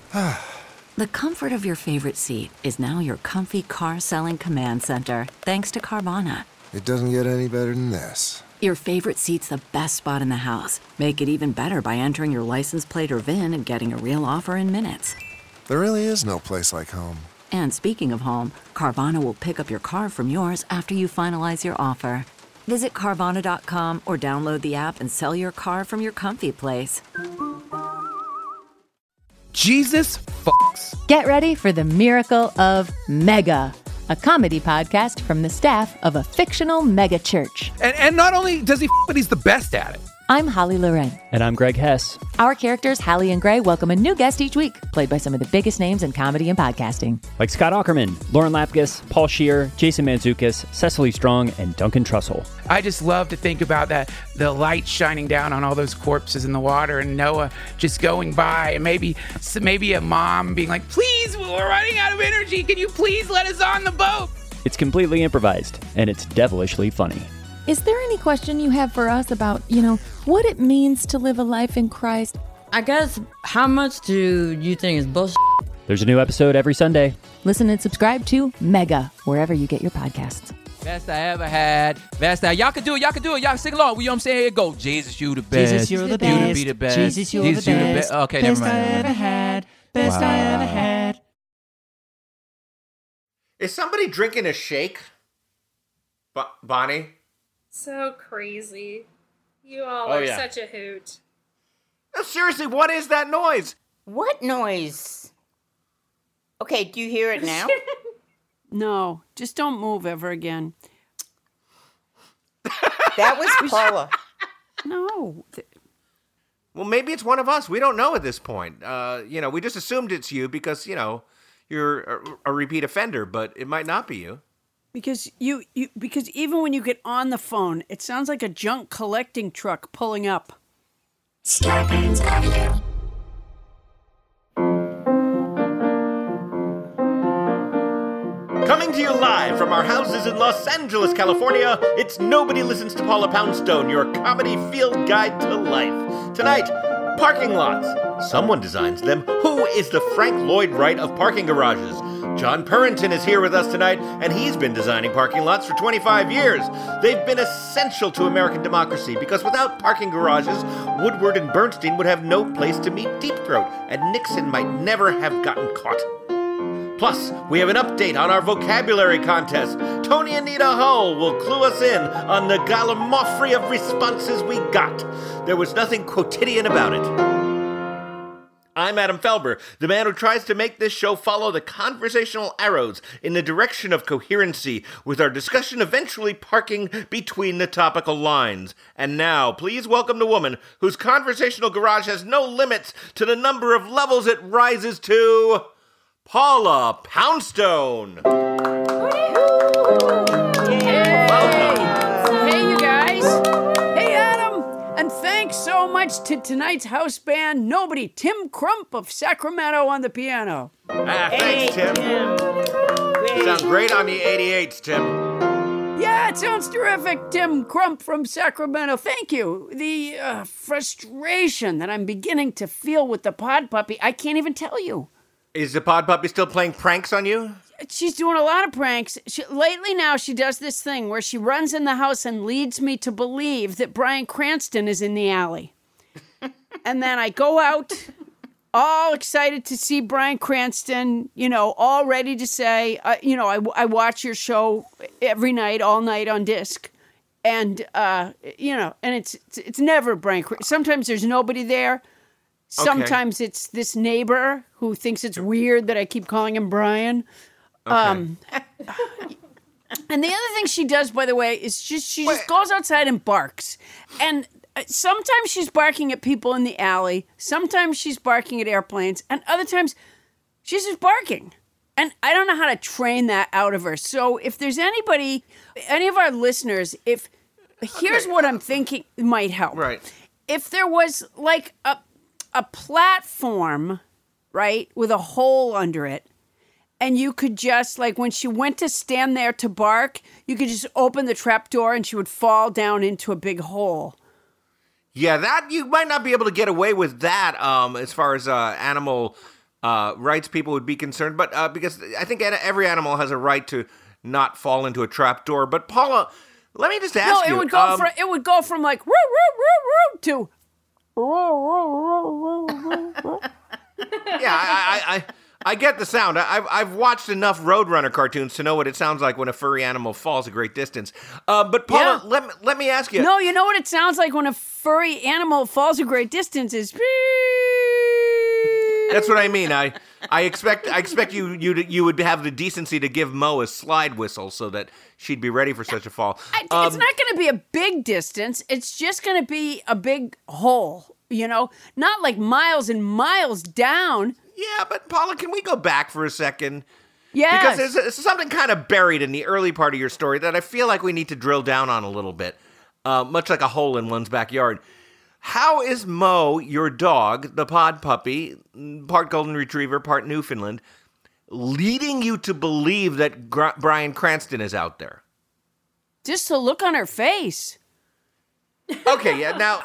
The comfort of your favorite seat is now your comfy car-selling command center, thanks to Carvana. It doesn't get any better than this. Your favorite seat's the best spot in the house. Make it even better by entering your license plate or VIN and getting a real offer in minutes. There really is no place like home. And speaking of home, Carvana will pick up your car from yours after you finalize your offer. Visit Carvana.com or download the app and sell your car from your comfy place. Jesus fucks. Get ready for the miracle of Mega, a comedy podcast from the staff of a fictional mega church. And not only does he but he's the best at it. I'm Holly Loren. And I'm Greg Hess. Our characters, Hallie and Gray, welcome a new guest each week, played by some of the biggest names in comedy and podcasting. Like Scott Aukerman, Lauren Lapkus, Paul Scheer, Jason Mantzoukas, Cecily Strong, and Duncan Trussell. I just love to think about that, the light shining down on all those corpses in the water and Noah just going by and maybe a mom being like, please, we're running out of energy. Can you please let us on the boat? It's completely improvised, and it's devilishly funny. Is there any question you have for us about, what it means to live a life in Christ? I guess, how much do you think is bullshit? There's a new episode every Sunday. Listen and subscribe to Mega, wherever you get your podcasts. Best I ever had. Best I... Y'all can do it. Y'all sing along. You know what I'm saying? Here it go. Jesus, you the best. Jesus, you're the best. You to be the best. Jesus, you're the best. Okay, best never mind. I ever had. Best I ever had. Is somebody drinking a shake? Bonnie? So crazy. You all are such a hoot. No, seriously, what is that noise? What noise? Okay, do you hear it now? No, just don't move ever again. That was Paula. No. Well, maybe it's one of us. We don't know at this point. We just assumed it's you because, you're a repeat offender, but it might not be you. Because because even when you get on the phone, it sounds like a junk collecting truck pulling up. Starbane's Avenue. Coming to you live from our houses in Los Angeles, California, it's Nobody Listens to Paula Poundstone, your comedy field guide to life. Tonight, parking lots. Someone designs them. Who is the Frank Lloyd Wright of parking garages? John Purrington is here with us tonight, and he's been designing parking lots for 25 years. They've been essential to American democracy because without parking garages, Woodward and Bernstein would have no place to meet Deep Throat, and Nixon might never have gotten caught. Plus, we have an update on our vocabulary contest. Tony Anita Hull will clue us in on the gallimaufry of responses we got. There was nothing quotidian about it. I'm Adam Felber, the man who tries to make this show follow the conversational arrows in the direction of coherency, with our discussion eventually parking between the topical lines. And now, please welcome the woman whose conversational garage has no limits to the number of levels it rises to, Paula Poundstone. Hey, you guys. Hey, Adam. And thanks so much to tonight's house band, Nobody, Tim Crump of Sacramento on the piano. Thanks, Tim. Sounds great on the 88s, Tim. Yeah, it sounds terrific, Tim Crump from Sacramento. Thank you. The frustration that I'm beginning to feel with the pod puppy, I can't even tell you. Is the pod puppy still playing pranks on you? She's doing a lot of pranks. Lately now, she does this thing where she runs in the house and leads me to believe that Bryan Cranston is in the alley. And then I go out, all excited to see Bryan Cranston, all ready to say, I watch your show every night, all night on disc. And, and it's never Bryan Cranston. Sometimes there's nobody there. Sometimes it's this neighbor who thinks it's weird that I keep calling him Brian. Okay. And the other thing she does, by the way, is she just goes outside and barks. And sometimes she's barking at people in the alley. Sometimes she's barking at airplanes. And other times she's just barking. And I don't know how to train that out of her. So if there's anybody, any of our listeners, here's what I'm thinking might help. Right. If there was like a platform, right, with a hole under it, and you could just, like, when she went to stand there to bark, you could just open the trap door and she would fall down into a big hole. Yeah, that, you might not be able to get away with that as far as animal rights people would be concerned, but because I think every animal has a right to not fall into a trap door. But Paula, let me just ask you. No, it would go from like woo woo woo woo to. Yeah, I get the sound. I've watched enough Roadrunner cartoons to know what it sounds like when a furry animal falls a great distance. But Paula, let me ask you. No, you know what it sounds like when a furry animal falls a great distance is. That's what I mean. I expect you would have the decency to give Mo a slide whistle so that she'd be ready for such a fall. It's not going to be a big distance. It's just going to be a big hole. Not like miles and miles down. Yeah, but Paula, can we go back for a second? Yes. Because there's something kind of buried in the early part of your story that I feel like we need to drill down on a little bit, much like a hole in one's backyard. How is Mo, your dog, the pod puppy, part golden retriever, part Newfoundland, leading you to believe that Bryan Cranston is out there? Just the look on her face. Okay, yeah, now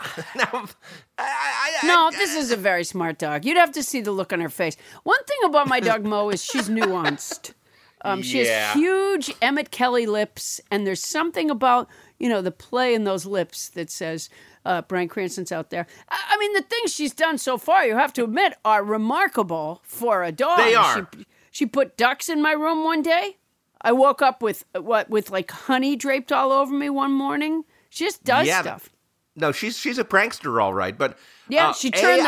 no, this is a very smart dog. You'd have to see the look on her face. One thing about my dog Mo is she's nuanced. She has huge Emmett Kelly lips, and there's something about, the play in those lips that says Bryan Cranston's out there. I mean, the things she's done so far, you have to admit, are remarkable for a dog. They are. She put ducks in my room one day. I woke up with like honey draped all over me one morning. She just does stuff. No, she's a prankster, all right. But she turned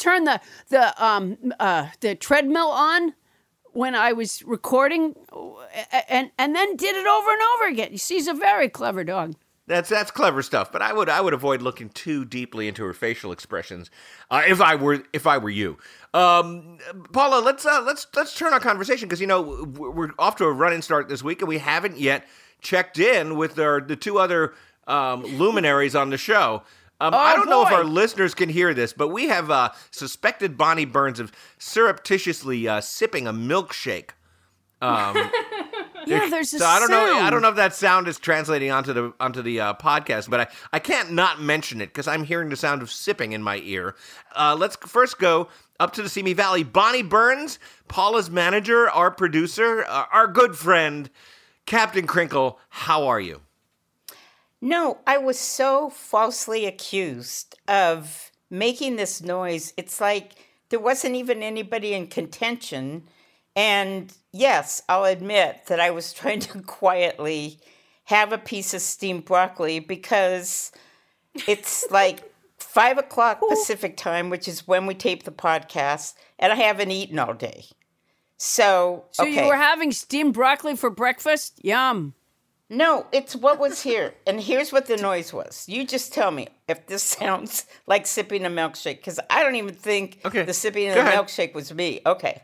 the treadmill on when I was recording, and then did it over and over again. She's a very clever dog. That's clever stuff. But I would avoid looking too deeply into her facial expressions if I were you. Paula, let's turn our conversation because we're off to a running start this week and we haven't yet checked in with the two other luminaries on the show. I don't know if our listeners can hear this, but we have suspected Bonnie Burns of surreptitiously sipping a milkshake. There's a so I don't know. sound. I don't know if that sound is translating onto the podcast, but I can't not mention it because I'm hearing the sound of sipping in my ear. Let's first go up to the Simi Valley. Bonnie Burns, Paula's manager, our producer, our good friend, Captain Crinkle. How are you? No, I was so falsely accused of making this noise. It's like there wasn't even anybody in contention. And yes, I'll admit that I was trying to quietly have a piece of steamed broccoli because it's like 5 o'clock Pacific time, which is when we tape the podcast, and I haven't eaten all day. So you were having steamed broccoli for breakfast? Yum. No, it's what was here. And here's what the noise was. You just tell me if this sounds like sipping a milkshake, because I don't even think the sipping of the milkshake was me. Okay.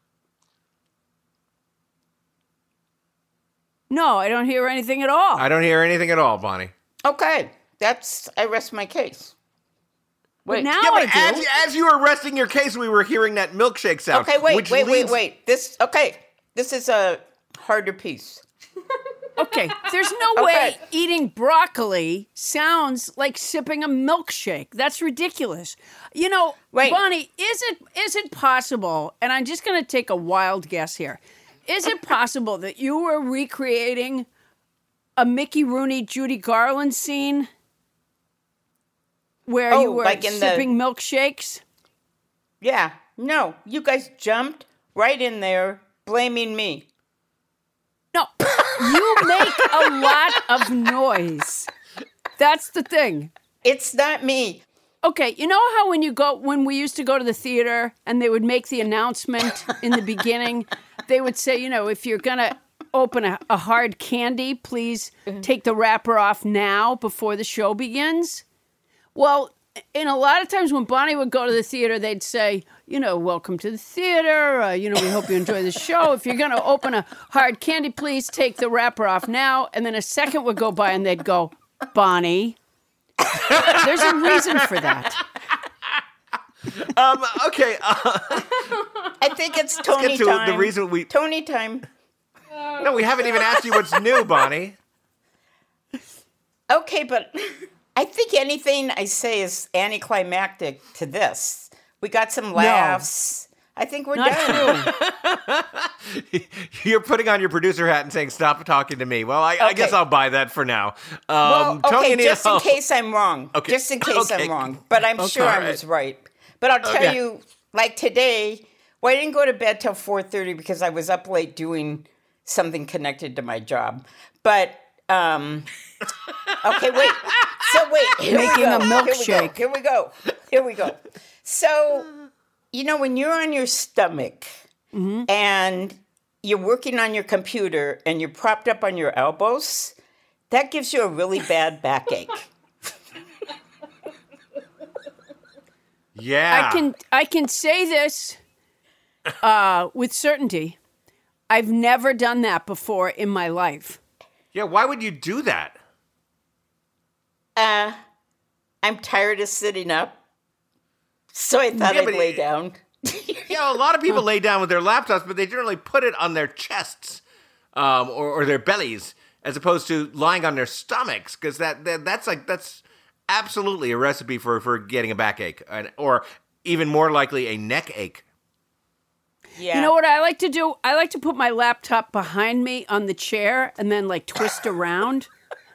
No, I don't hear anything at all. I don't hear anything at all, Bonnie. Okay. I rest my case. Wait. But now I do. As you were resting your case, we were hearing that milkshake sound. Okay, wait. This is a harder piece. Okay, there's no way eating broccoli sounds like sipping a milkshake. That's ridiculous. Bonnie, is it possible, and I'm just going to take a wild guess here, is it possible that you were recreating a Mickey Rooney, Judy Garland scene where you were like sipping milkshakes? Yeah, no, you guys jumped right in there blaming me. No, you make a lot of noise. That's the thing. It's not me. Okay, you know how when we used to go to the theater and they would make the announcement in the beginning, they would say, if you're going to open a hard candy, please take the wrapper off now before the show begins? Well, in a lot of times when Bonnie would go to the theater, they'd say, welcome to the theater. We hope you enjoy the show. If you're going to open a hard candy, please take the wrapper off now. And then a second would go by and they'd go, Bonnie. There's a reason for that. Okay. I think it's Tony time. The reason Tony time. No, we haven't even asked you what's new, Bonnie. Okay, but I think anything I say is anticlimactic to this. We got some laughs. I think we're Not done. true. You're putting on your producer hat and saying, "Stop talking to me." Well, I guess I'll buy that for now. Well, Tony, okay, just in case I'm wrong. Okay. Just in case Okay. I'm wrong. But I'm sure I was right. But I'll tell Okay. you, like today, I didn't go to bed till 4:30 because I was up late doing something connected to my job. But, okay, wait. So wait. Here we Making go. a milkshake. Here we go. So, when you're on your stomach and you're working on your computer and you're propped up on your elbows, that gives you a really bad backache. Yeah. I can say this with certainty. I've never done that before in my life. Yeah, why would you do that? I'm tired of sitting up, so I thought I'd lay down. A lot of people lay down with their laptops, but they generally put it on their chests or their bellies as opposed to lying on their stomachs, because that's absolutely a recipe for getting a backache, or even more likely a neck ache. Yeah. You know what I like to do? I like to put my laptop behind me on the chair and then twist around.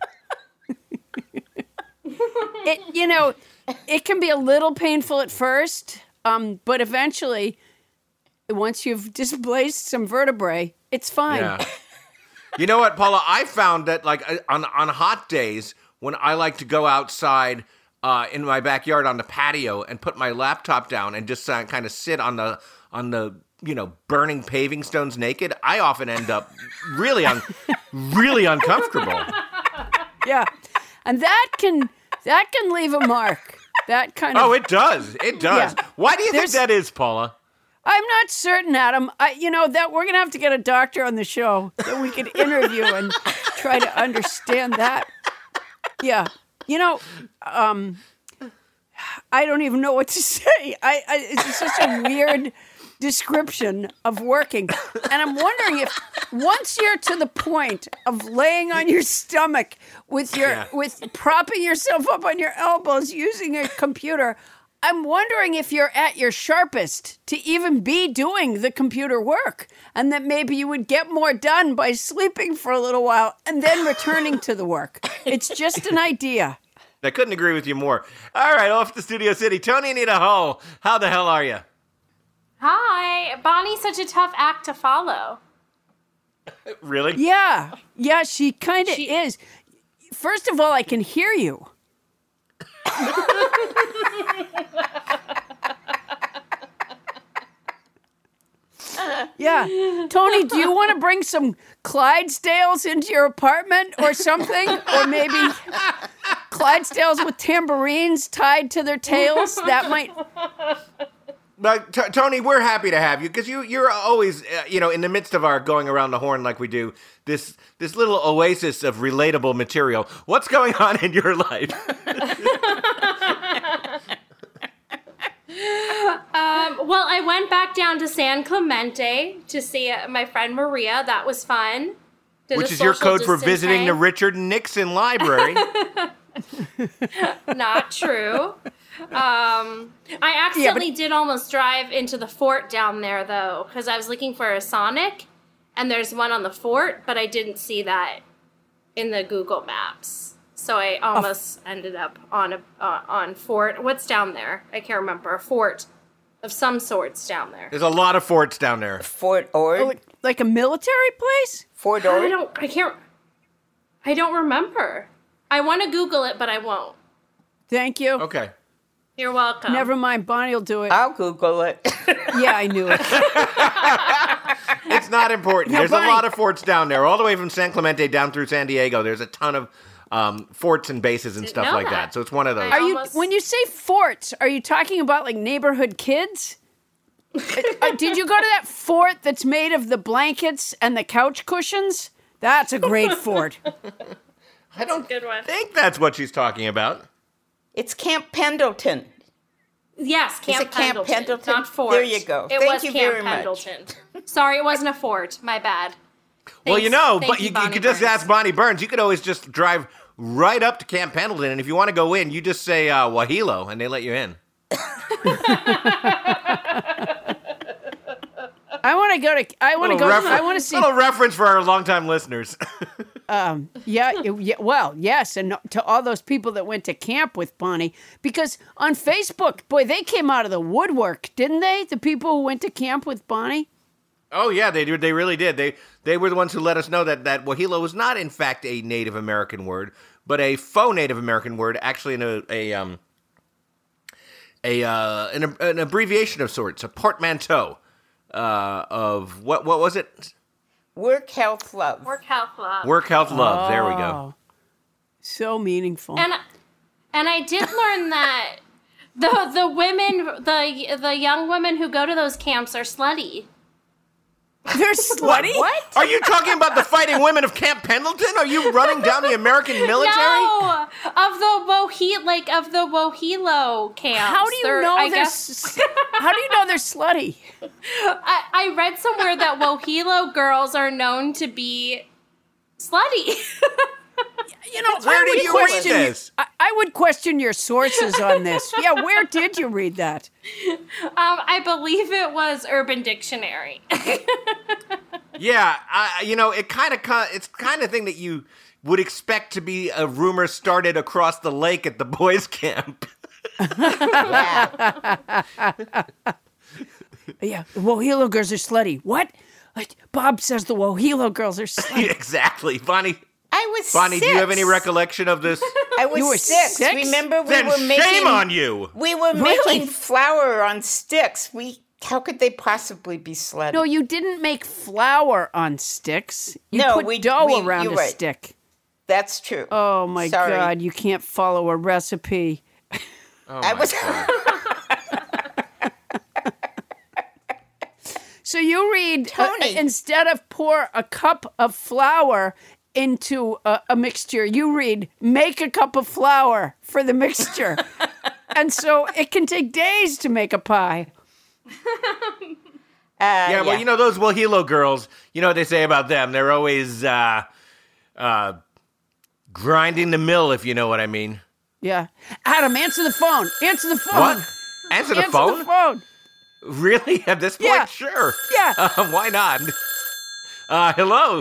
It can be a little painful at first, but eventually, once you've displaced some vertebrae, it's fine. Yeah. You know what, Paula? I found that on hot days when I like to go outside in my backyard on the patio and put my laptop down and just kind of sit on the burning paving stones naked, I often end up really uncomfortable. Yeah, and that can leave a mark. That kind of. Oh, it does. It does. Yeah. Why do you think that is, Paula? I'm not certain, Adam. That we're gonna have to get a doctor on the show that we could interview and try to understand that. Yeah, I don't even know what to say. It's such a weird description of working, and I'm wondering if once you're to the point of laying on your stomach with propping yourself up on your elbows using a computer, I'm wondering if you're at your sharpest to even be doing the computer work, and that maybe you would get more done by sleeping for a little while and then returning to the work. It's just an idea. I couldn't agree with you more. All right, off to Studio City. Tony Anita Hull, how the hell are you? Hi. Bonnie's such a tough act to follow. Really? Yeah, she kind of is. First of all, I can hear you. Yeah. Tony, do you want to bring some Clydesdales into your apartment or something? Or maybe Clydesdales with tambourines tied to their tails? That might... But Tony, we're happy to have you because you're always, in the midst of our going around the horn like we do, this little oasis of relatable material. What's going on in your life? Well, I went back down to San Clemente to see my friend Maria. That was fun. Which is your code for visiting the Richard Nixon Library. Not true. I accidentally did almost drive into the fort down there, though, because I was looking for a Sonic, and there's one on the fort, but I didn't see that in the Google Maps. So I almost ended up on fort. What's down there? I can't remember. A fort of some sorts down there. There's a lot of forts down there. Fort Ord? Oh, like a military place? Fort Ord? I don't remember. I want to Google it, but I won't. Thank you. Okay. You're welcome. Never mind, Bonnie will do it. I'll Google it. Yeah, I knew it. It's not important. No, There's Bonnie. a lot of forts down there, all the way from San Clemente down through San Diego. There's a ton of forts and bases and stuff like that. So it's one of those. When you say forts, are you talking about like neighborhood kids? Did you go to that fort that's made of the blankets and the couch cushions? That's a great fort. I don't good one. think that's what she's talking about. It's Camp Pendleton. Yes, Is it Camp Pendleton? not fort. There you go. It Thank was you Camp very much. Pendleton. Sorry, it wasn't a fort. My bad. Well, Thanks. but you could just ask Bonnie Burns. You could always just drive right up to Camp Pendleton, and if you want to go in, you just say Wahilo, and they let you in. I want to go to. I want to go. I want to see. Little reference for our longtime listeners. Well, yes, and to all those people that went to camp with Bonnie, because on Facebook, boy, they came out of the woodwork, didn't they? The people who went to camp with Bonnie. Oh yeah, they did. They really did. They were the ones who let us know that Wahilo was not in fact a Native American word, but a faux Native American word, actually an abbreviation of sorts, a portmanteau of what was it? Work, health, love. Work, health, love. Work, health, love. There we go. So meaningful. And I did learn that the women, the young women who go to those camps are slutty. They're slutty? What? Are you talking about the fighting women of Camp Pendleton? Are you running down the American military? No, of the Wahilo camps. How do you know How do you know they're slutty? I read somewhere that Wahilo girls are known to be slutty. You know, where did you read this? I would question your sources on this. Yeah, where did you read that? I believe it was Urban Dictionary. Yeah, it's kind of thing that you would expect to be a rumor started across the lake at the boys' camp. Yeah, the Wahilo girls are slutty. What? Bob says the Wahilo girls are slutty. Exactly, Bonnie. I was Bonnie, 6. do you have any recollection of this? I was You were 6. 6? Remember, we Then were making. shame on you. We were making flour on sticks. How could they possibly be slutty? No, you didn't make flour on sticks. You No, put dough around you're a right. stick. That's true. Oh my Sorry. God, you can't follow a recipe. Oh I my was. God. So you read, Tony. instead of pour a cup of flour into a mixture, you read, make a cup of flour for the mixture. And so it can take days to make a pie. Yeah, well, those Wahilo girls, you know what they say about them? They're always grinding the mill, if you know what I mean. Yeah. Adam, answer the phone. Answer the phone. What? Answer the phone? Answer the phone. Really? At this point? Yeah. Sure. Yeah. Why not? Hello?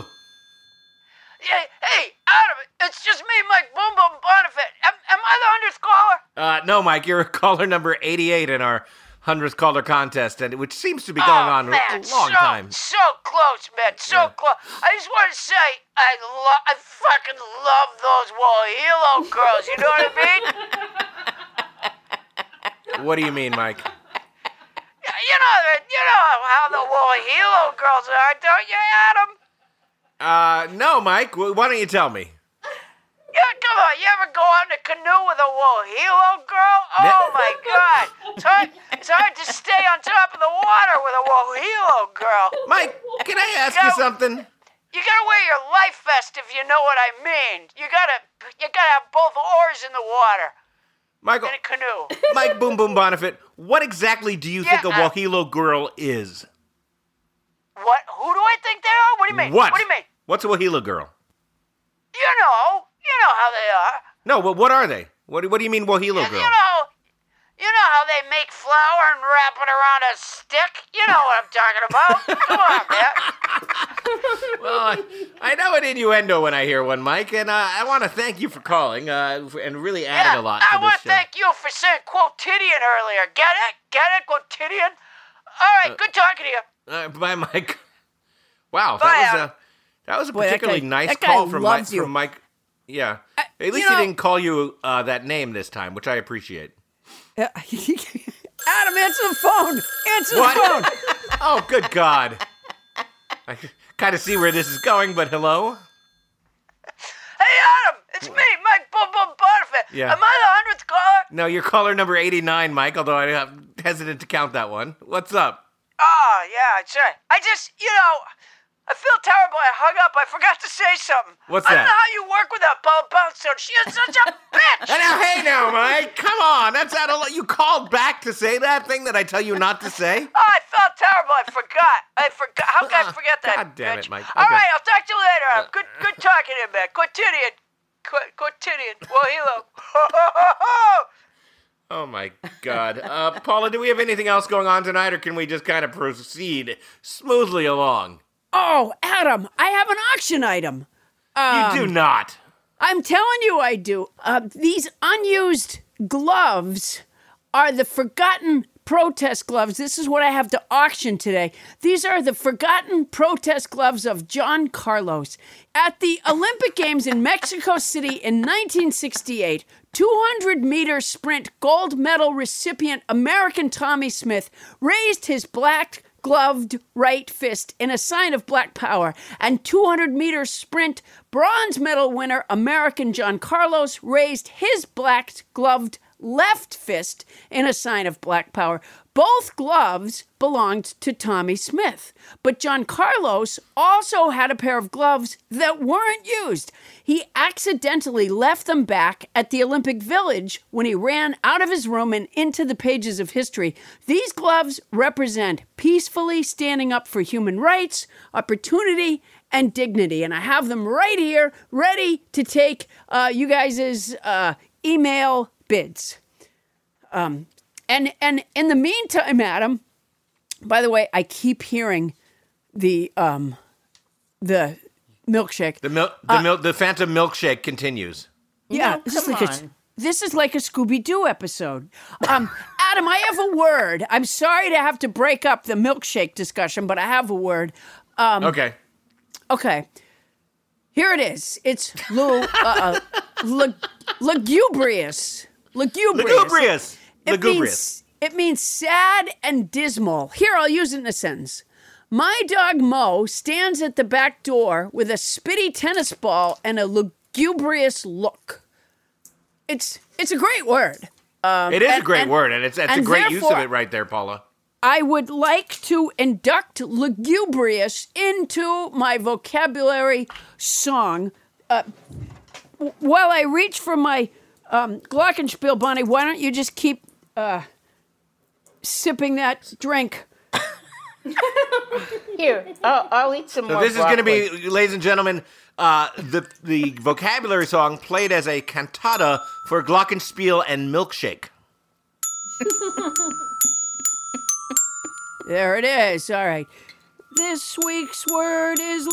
Hey, Adam, it's just me, Mike Boom Boom Bonifant. Am I the 100th caller? No, Mike, you're caller number 88 in our 100th caller contest, which seems to be going on a long time. So close, man, so close. I just want to say, I fucking love those Wahilo girls. You know what I mean? What do you mean, Mike? You know how the Wahilo girls are, don't you, Adam? No, Mike. Why don't you tell me? Yeah, come on. You ever go out in a canoe with a Wahilo girl? Oh, my God. It's hard to stay on top of the water with a Wahilo girl. Mike, can I ask you something? You gotta wear your life vest if you know what I mean. You gotta have both oars in the water. Michael, In a canoe. Mike Boom Boom Bonifant, what exactly do you think a Wahilo girl is? What? Who do I think they are? What do you mean? What? What do you mean? What's a Wahilo girl? You know how they are. No, but what are they? What do you mean Wahilo girl? You know how they make flour and wrap it around a stick? You know what I'm talking about. Come on, man. Well, I know an innuendo when I hear one, Mike, and I want to thank you for calling and really adding a lot to I this want to show. thank you for saying quotidian earlier. Get it? Quotidian? All right, good talking to you. Bye, Mike. Wow, Bye, that was a Boy, that particularly guy- nice that guy call from loves you. Mike. Yeah, at least he didn't call you that name this time, which I appreciate. Adam, answer the phone. Answer What? the phone. Oh, good God! I kind of see where this is going, but hello. Hey, Adam, it's me, Mike Boom Boom Bonifant. Yeah. Am I the 100th caller? No, you're caller number 89, Mike. Although I'm hesitant to count that one. What's up? Oh, yeah, that's right. I just, I feel terrible. I hung up. I forgot to say something. What's I that? don't know how you work with that Paul Poundstone. She is such a bitch. Hey now, Mike. Come on. That's out of you called back to say that thing that I tell you not to say? Oh, I felt terrible. I forgot. How can I forget that? God damn it, bitch? Mike. All Okay. right, I'll talk to you later. Adam. Good talking to you, man. Quotidian. Quotidian. Wahilo. Oh, my God. Paula, do we have anything else going on tonight, or can we just kind of proceed smoothly along? Oh, Adam, I have an auction item. You do not. I'm telling you I do. These unused gloves are the forgotten protest gloves. This is what I have to auction today. These are the forgotten protest gloves of John Carlos. At the Olympic Games in Mexico City in 1968, 200-meter sprint gold medal recipient American Tommy Smith raised his black gloved right fist in a sign of black power, and 200-meter sprint bronze medal winner American John Carlos raised his black gloved left fist in a sign of black power. Both gloves belonged to Tommy Smith, but John Carlos also had a pair of gloves that weren't used. He accidentally left them back at the Olympic Village when he ran out of his room and into the pages of history. These gloves represent peacefully standing up for human rights, opportunity, and dignity, and I have them right here, ready to take you guys' email bids. And in the meantime, Adam, by the way, I keep hearing the milkshake. The Phantom milkshake continues. Yeah, this is like a Scooby-Doo episode. Adam, I have a word. I'm sorry to have to break up the milkshake discussion, but I have a word. Okay. Okay. Here it is. It's lugubrious. Lugubrious. It means sad and dismal. Here, I'll use it in a sentence. My dog Mo stands at the back door with a spitty tennis ball and a lugubrious look. It's a great word. It is a great word, and it's a great use of it right there, Paula. I would like to induct lugubrious into my vocabulary song. While I reach for my Glockenspiel, Bonnie, why don't you just keep sipping that drink? Here, I'll eat some more. So this is going to be, ladies and gentlemen, the vocabulary song played as a cantata for Glockenspiel and Milkshake. There it is. All right. This week's word is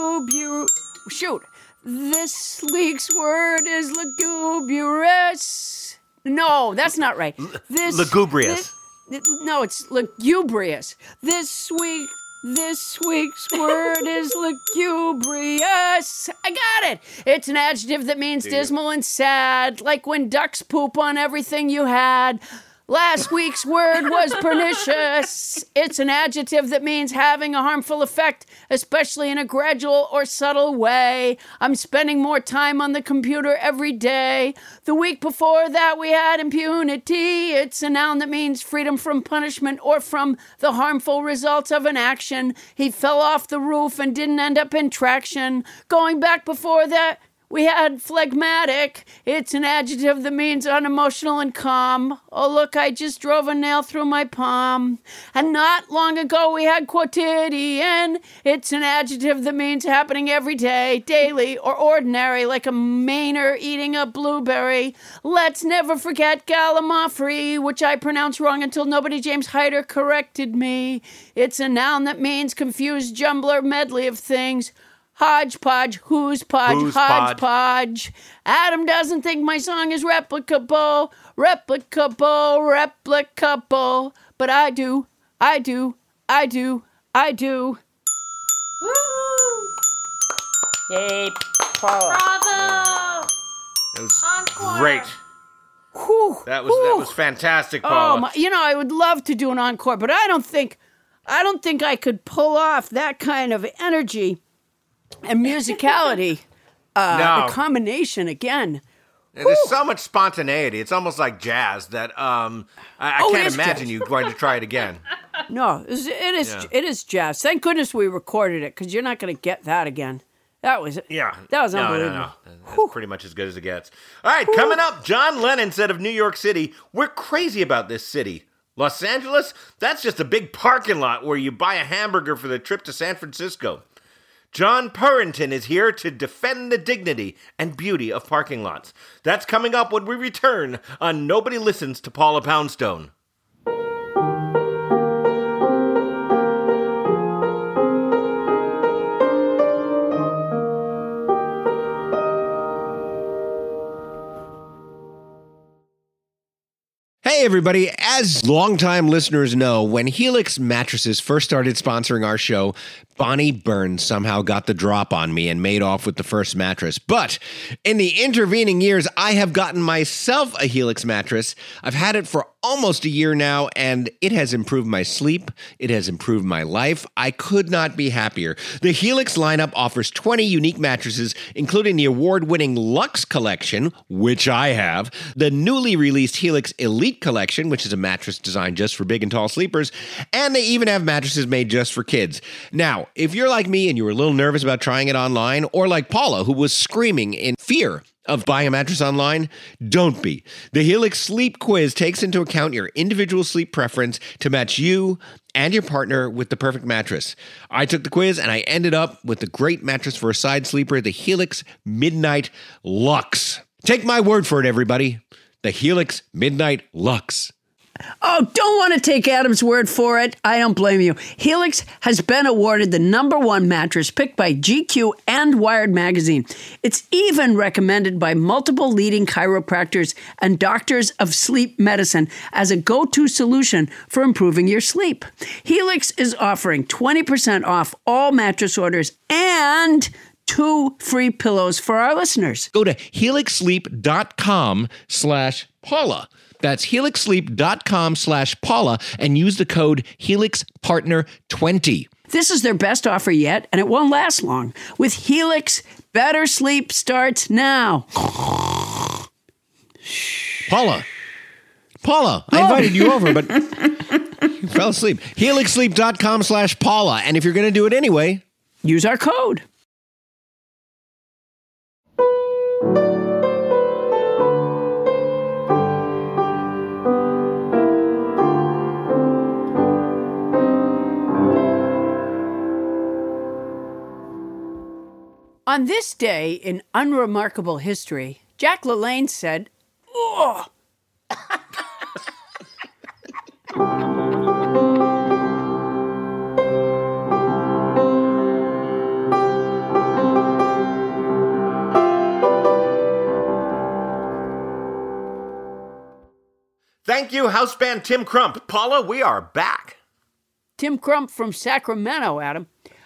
This week's word is lugubrious. No, that's not right. Lugubrious. No, it's lugubrious. This week's word is lugubrious. I got it. It's an adjective that means dismal and sad, like when ducks poop on everything you had. Last week's word was pernicious. It's an adjective that means having a harmful effect, especially in a gradual or subtle way. I'm spending more time on the computer every day. The week before that, we had impunity. It's a noun that means freedom from punishment or from the harmful results of an action. He fell off the roof and didn't end up in traction. Going back before that, we had phlegmatic. It's an adjective that means unemotional and calm. Oh, look, I just drove a nail through my palm. And not long ago, we had quotidian. It's an adjective that means happening every day, daily, or ordinary, like a Mainer eating a blueberry. Let's never forget gallimaufry, which I pronounced wrong until nobody James Hyder corrected me. It's a noun that means confused jumbler medley of things. Hodgepodge, who's podge, hodgepodge. Adam doesn't think my song is replicable, but I do. Yay, Paula. Bravo! It was Encore. great. Whew, that was fantastic, Paula. Oh, I would love to do an encore, but I don't think I could pull off that kind of energy and musicality. No. The combination again. And there's so much spontaneity. It's almost like jazz that I can't imagine you going to try it again. No, it is jazz. Thank goodness we recorded it, because you're not going to get that again. That was unbelievable. No. That's pretty much as good as it gets. All right, coming up, John Lennon said of New York City, "We're crazy about this city. Los Angeles, that's just a big parking lot where you buy a hamburger for the trip to San Francisco." John Purrington is here to defend the dignity and beauty of parking lots. That's coming up when we return on Nobody Listens to Paula Poundstone. Hey, everybody. As longtime listeners know, when Helix Mattresses first started sponsoring our show, Bonnie Burns somehow got the drop on me and made off with the first mattress. But in the intervening years, I have gotten myself a Helix mattress. I've had it for almost a year now, and it has improved my sleep. It has improved my life. I could not be happier. The Helix lineup offers 20 unique mattresses, including the award-winning Luxe Collection, which I have, the newly released Helix Elite Collection, which is a mattress designed just for big and tall sleepers, and they even have mattresses made just for kids. Now, if you're like me and you were a little nervous about trying it online, or like Paula, who was screaming in fear of buying a mattress online, don't be. The Helix Sleep Quiz takes into account your individual sleep preference to match you and your partner with the perfect mattress. I took the quiz and I ended up with the great mattress for a side sleeper, the Helix Midnight Luxe. Take my word for it, everybody. The Helix Midnight Luxe. Oh, don't want to take Adam's word for it. I don't blame you. Helix has been awarded the #1 mattress picked by GQ and Wired magazine. It's even recommended by multiple leading chiropractors and doctors of sleep medicine as a go-to solution for improving your sleep. Helix is offering 20% off all mattress orders and 2 free pillows for our listeners. Go to helixsleep.com/Paula. That's helixsleep.com/Paula and use the code HelixPartner20. This is their best offer yet, and it won't last long. With Helix, better sleep starts now. Paula, I invited you over, but you fell asleep. helixsleep.com/Paula. And if you're going to do it anyway, use our code. On this day in unremarkable history, Jack LaLanne said, "Oh." Thank you, house band Tim Crump. Paula, we are back. Tim Crump from Sacramento, Adam.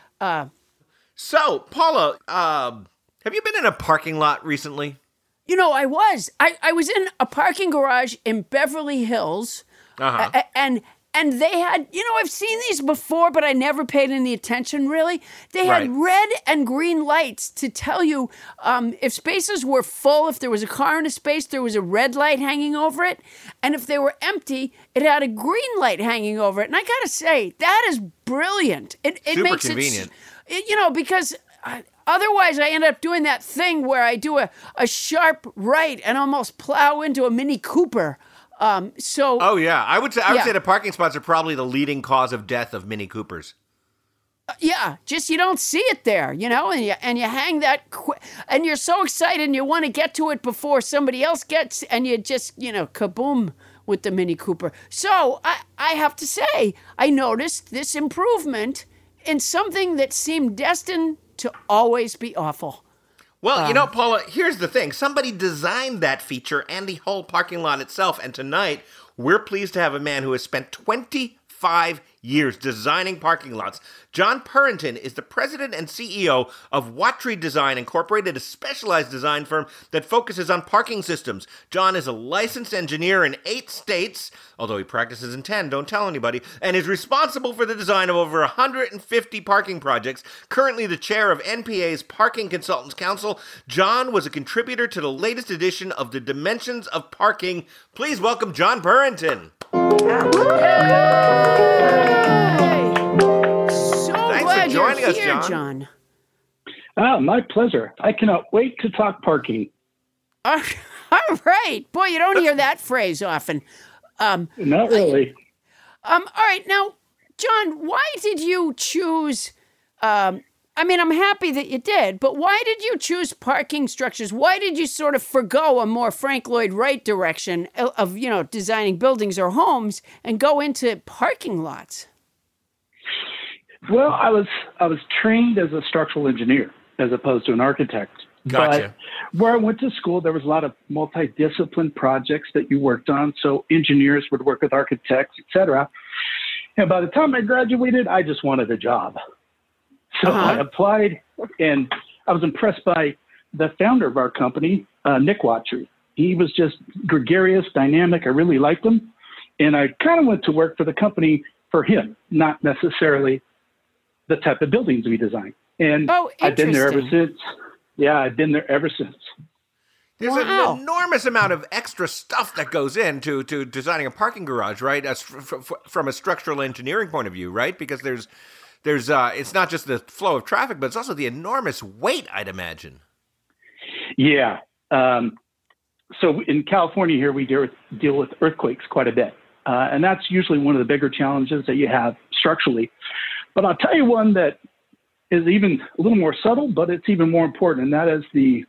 So, Paula, have you been in a parking lot recently? You know, I was. I was in a parking garage in Beverly Hills, and they had, you know, I've seen these before, but I never paid any attention, really. They had red and green lights to tell you if spaces were full, if there was a car in a space, there was a red light hanging over it. And if they were empty, it had a green light hanging over it. And I got to say, that is brilliant. It Super makes convenient. You know, because otherwise I end up doing that thing where I do a sharp right and almost plow into a Mini Cooper. Oh yeah, I would say the parking spots are probably the leading cause of death of Mini Coopers. Yeah, just you don't see it there, you know, and you hang that, and you're so excited and you want to get to it before somebody else gets, and you just, you know, kaboom with the Mini Cooper. So I have to say, I noticed this improvement in something that seemed destined to always be awful. Well, you know, Paula, here's the thing. Somebody designed that feature and the whole parking lot itself, and tonight we're pleased to have a man who has spent 25 years designing parking lots. John Purrington is the president and CEO of Watry Design Incorporated, a specialized design firm that focuses on parking systems. John is a licensed engineer in 8 states, although he practices in 10, don't tell anybody, and is responsible for the design of over 150 parking projects. Currently the chair of NPA's Parking Consultants Council, John was a contributor to the latest edition of the Dimensions of Parking. Please welcome John Purrington. Thanks for joining us, John. My pleasure. I cannot wait to talk parking. All right. Boy, you don't hear that phrase often. Not really. All right. Now, John, why did you choose I mean, I'm happy that you did, but why did you choose parking structures? Why did you sort of forgo a more Frank Lloyd Wright direction of, designing buildings or homes and go into parking lots? Well, I was trained as a structural engineer as opposed to an architect. Gotcha. But where I went to school, there was a lot of multidiscipline projects that you worked on. So engineers would work with architects, et cetera. And by the time I graduated, I just wanted a job. So I applied, and I was impressed by the founder of our company, Nick Watry. He was just gregarious, dynamic. I really liked him. And I kind of went to work for the company for him, not necessarily the type of buildings we design. And I've been there ever since. Yeah, I've been there ever since. There's an enormous amount of extra stuff that goes into designing a parking garage, right? From a structural engineering point of view, right? Because there's it's not just the flow of traffic, but it's also the enormous weight, I'd imagine. Yeah. So in California here, we deal with earthquakes quite a bit. And that's usually one of the bigger challenges that you have structurally. But I'll tell you one that is even a little more subtle, but it's even more important. And that is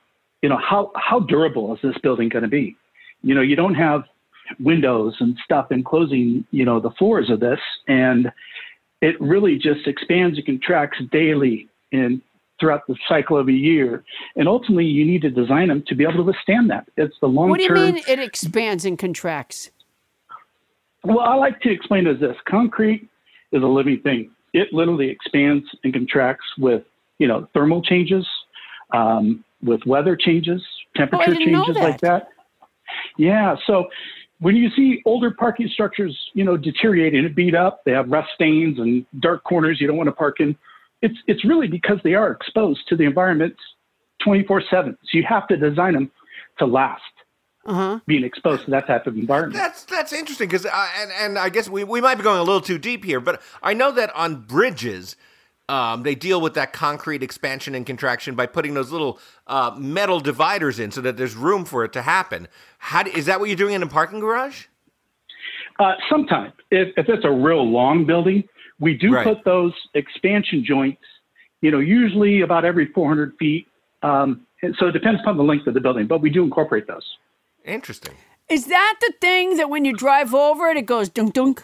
how durable is this building going to be? You don't have windows and stuff enclosing, the floors of this. And it really just expands and contracts daily and throughout the cycle of a year. And ultimately, you need to design them to be able to withstand that. It's the long-term. What do you mean it expands and contracts? Well, I like to explain it as this. Concrete is a living thing. It literally expands and contracts with, thermal changes, with weather changes, temperature changes like that. Yeah. So when you see older parking structures, deteriorating and beat up, they have rust stains and dark corners you don't want to park in. It's really because they are exposed to the environment 24/7. So you have to design them to last. Being exposed to that type of environment. That's interesting because and I guess we might be going a little too deep here, but I know that on bridges they deal with that concrete expansion and contraction by putting those little metal dividers in so that there's room for it to happen. Is that what you're doing in a parking garage? Sometimes, if it's a real long building, we do put those expansion joints. Usually about every 400 feet. And so it depends upon the length of the building, but we do incorporate those. Interesting. Is that the thing that when you drive over it, it goes dunk dunk?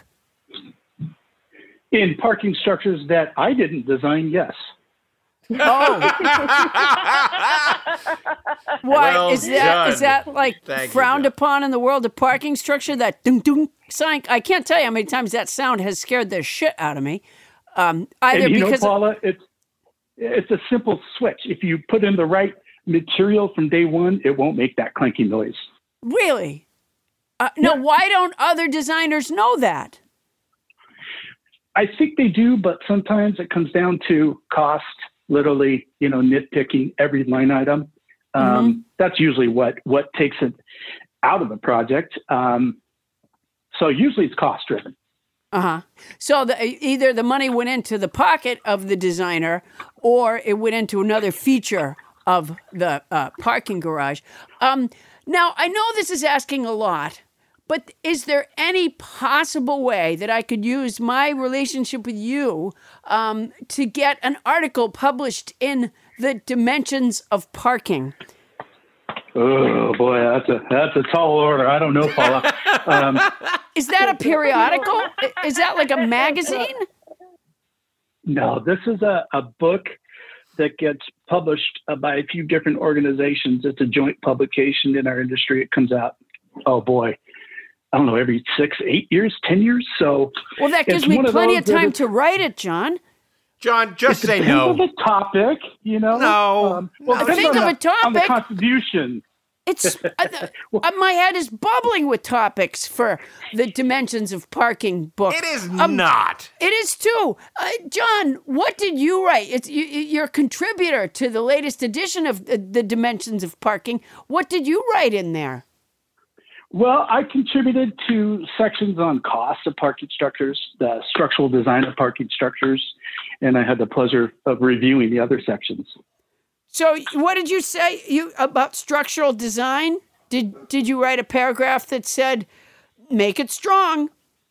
In parking structures that I didn't design, yes. Oh. Why well is that like Thank frowned upon in the world of parking structure? That dunk dunk sign. I can't tell you how many times that sound has scared the shit out of me. Either because Paula, it's a simple switch. If you put in the right material from day one, it won't make that clanky noise. Really? No, why don't other designers know that? I think they do, but sometimes it comes down to cost, literally, nitpicking every line item. That's usually what takes it out of the project. So usually it's cost driven. So either the money went into the pocket of the designer or it went into another feature of the parking garage. Now, I know this is asking a lot, but is there any possible way that I could use my relationship with you to get an article published in the Dimensions of Parking? Oh boy, that's a tall order. I don't know, Paula. Is that a periodical? Is that like a magazine? No, this is a book that gets published by a few different organizations. It's a joint publication in our industry. It comes out, oh boy, I don't know, every 6, 8 years, 10 years. So, well, that gives me plenty of time to write it, John. John, just say no. Think of a topic, No. Well, think of a topic. On the Constitution. It's my head is bubbling with topics for the Dimensions of Parking book. It is not. It is too. John, what did you write? You're a contributor to the latest edition of the Dimensions of Parking. What did you write in there? Well, I contributed to sections on costs of parking structures, the structural design of parking structures, and I had the pleasure of reviewing the other sections. So what did you say about structural design? Did you write a paragraph that said, make it strong?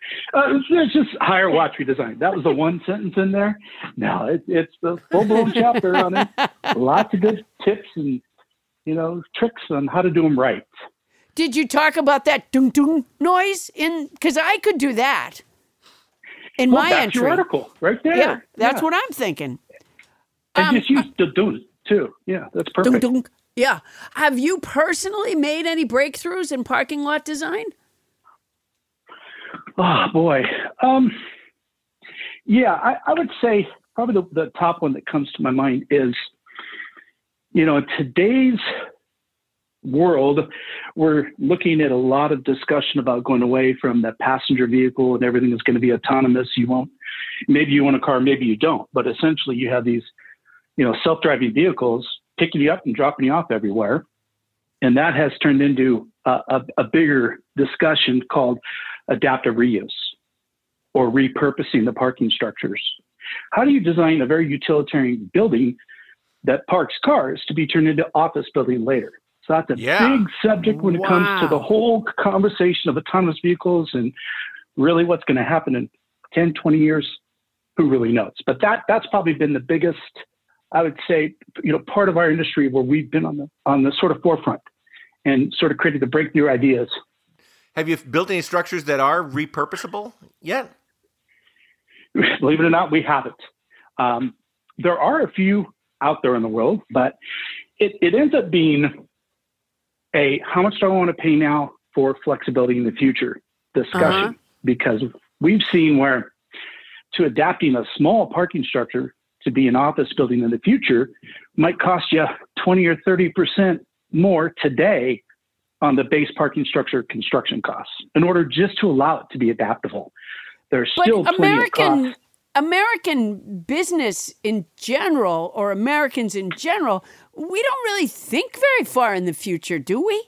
It's just hire, watch, redesign. That was the one sentence in there. No, it's the full-blown chapter on it. Lots of good tips and, tricks on how to do them right. Did you talk about that dung-dung noise? Because I could do that in my that's entry. Your article right there. Yeah, that's what I'm thinking. I just used to do it too. Yeah, that's perfect. Dung-dung. Yeah. Have you personally made any breakthroughs in parking lot design? Oh, boy. Yeah, I would say probably the top one that comes to my mind is, in today's world, we're looking at a lot of discussion about going away from the passenger vehicle and everything is going to be autonomous. Maybe you want a car, maybe you don't. But essentially you have these, self-driving vehicles picking you up and dropping you off everywhere. And that has turned into a bigger discussion called adaptive reuse or repurposing the parking structures. How do you design a very utilitarian building that parks cars to be turned into office building later? So that's a big subject when it comes to the whole conversation of autonomous vehicles and really what's going to happen in 10, 20 years. Who really knows? But that's probably been the biggest, I would say, part of our industry where we've been on the sort of forefront and sort of created the breakthrough ideas. Have you built any structures that are repurposable yet? Believe it or not, we haven't. There are a few out there in the world, but it ends up being how much do I want to pay now for flexibility in the future discussion, because we've seen where to adapting a small parking structure to be an office building in the future might cost you 20 or 30% more today on the base parking structure construction costs in order just to allow it to be adaptable. There's still plenty of costs. American business in general, or Americans in general, we don't really think very far in the future, do we?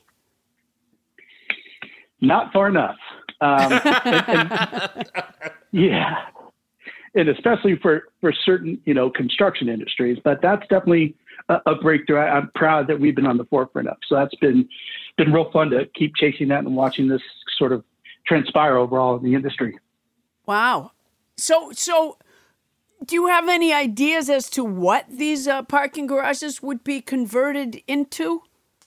Not far enough. Yeah. And especially for certain, construction industries, but that's definitely a breakthrough. I'm proud that we've been on the forefront of. So that's been real fun to keep chasing that and watching this sort of transpire overall in the industry. Wow. So do you have any ideas as to what these parking garages would be converted into?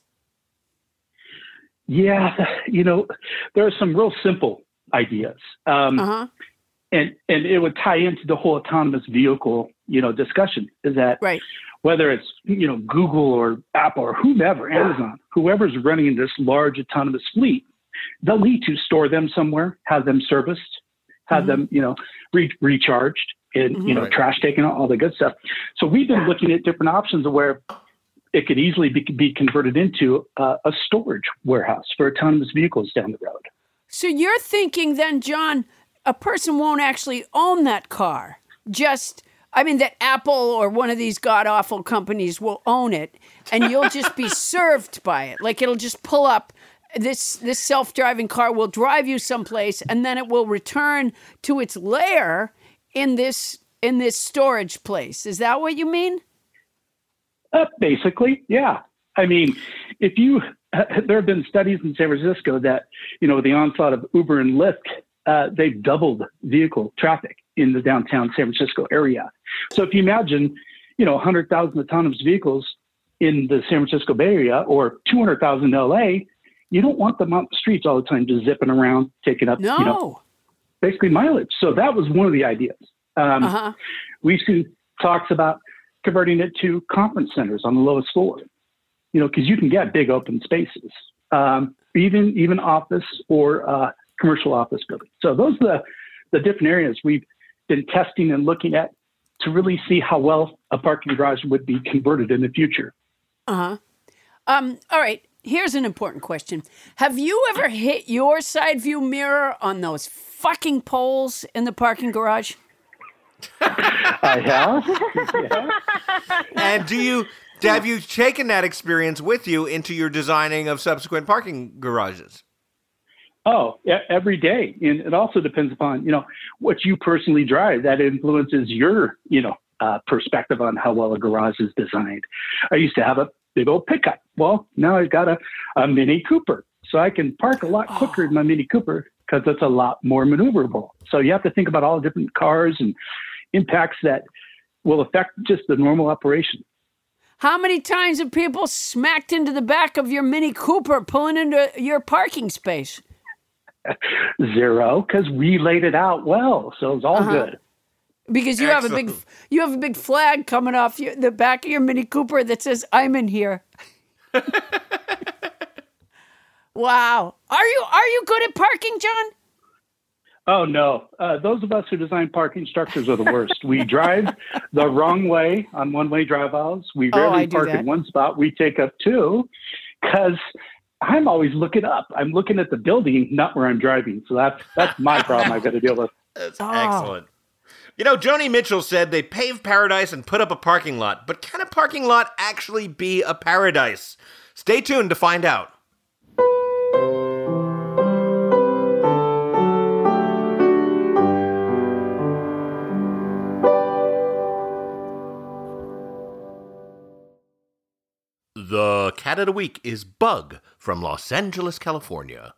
Yeah, there are some real simple ideas. And it would tie into the whole autonomous vehicle, discussion, is that whether it's, Google or Apple or whomever, Amazon, whoever's running this large autonomous fleet, they'll need to store them somewhere, have them serviced, have them, recharged and, trash taken out, all the good stuff. So we've been looking at different options of where it could easily be converted into a storage warehouse for autonomous vehicles down the road. So you're thinking then, John, a person won't actually own that car. That Apple or one of these god-awful companies will own it, and you'll just be served by it. Like it'll just pull up, this self-driving car will drive you someplace, and then it will return to its lair in this storage place. Is that what you mean? Basically, yeah. I mean, there have been studies in San Francisco that, with the onslaught of Uber and Lyft, they've doubled vehicle traffic in the downtown San Francisco area. So if you imagine, 100,000 autonomous vehicles in the San Francisco Bay Area or 200,000 in LA, you don't want them on the streets all the time, just zipping around, taking up, basically mileage. So that was one of the ideas. We've seen talks about converting it to conference centers on the lowest floor, because you can get big open spaces, even office or commercial office buildings. So those are the different areas we've been testing and looking at to really see how well a parking garage would be converted in the future. All right. Here's an important question. Have you ever hit your side view mirror on those fucking poles in the parking garage? I have. And have you taken that experience with you into your designing of subsequent parking garages? Oh, every day. And it also depends upon, what you personally drive. That influences your, perspective on how well a garage is designed. I used to have a big old pickup. Well, now I've got a Mini Cooper. So I can park a lot quicker in my Mini Cooper because it's a lot more maneuverable. So you have to think about all the different cars and impacts that will affect just the normal operation. How many times have people smacked into the back of your Mini Cooper pulling into your parking space? 0, because we laid it out well, so it's all good. Because you have a big flag coming off the back of your Mini Cooper that says "I'm in here." Wow, are you good at parking, John? Oh no, those of us who design parking structures are the worst. We drive the wrong way on one-way drive aisles. We rarely park in one spot. We take up 2 because I'm always looking up. I'm looking at the building, not where I'm driving. So that's my problem I've got to deal with. That's excellent. You know, Joni Mitchell said they paved paradise and put up a parking lot, but can a parking lot actually be a paradise? Stay tuned to find out. The cat of the week is Bug from Los Angeles, California.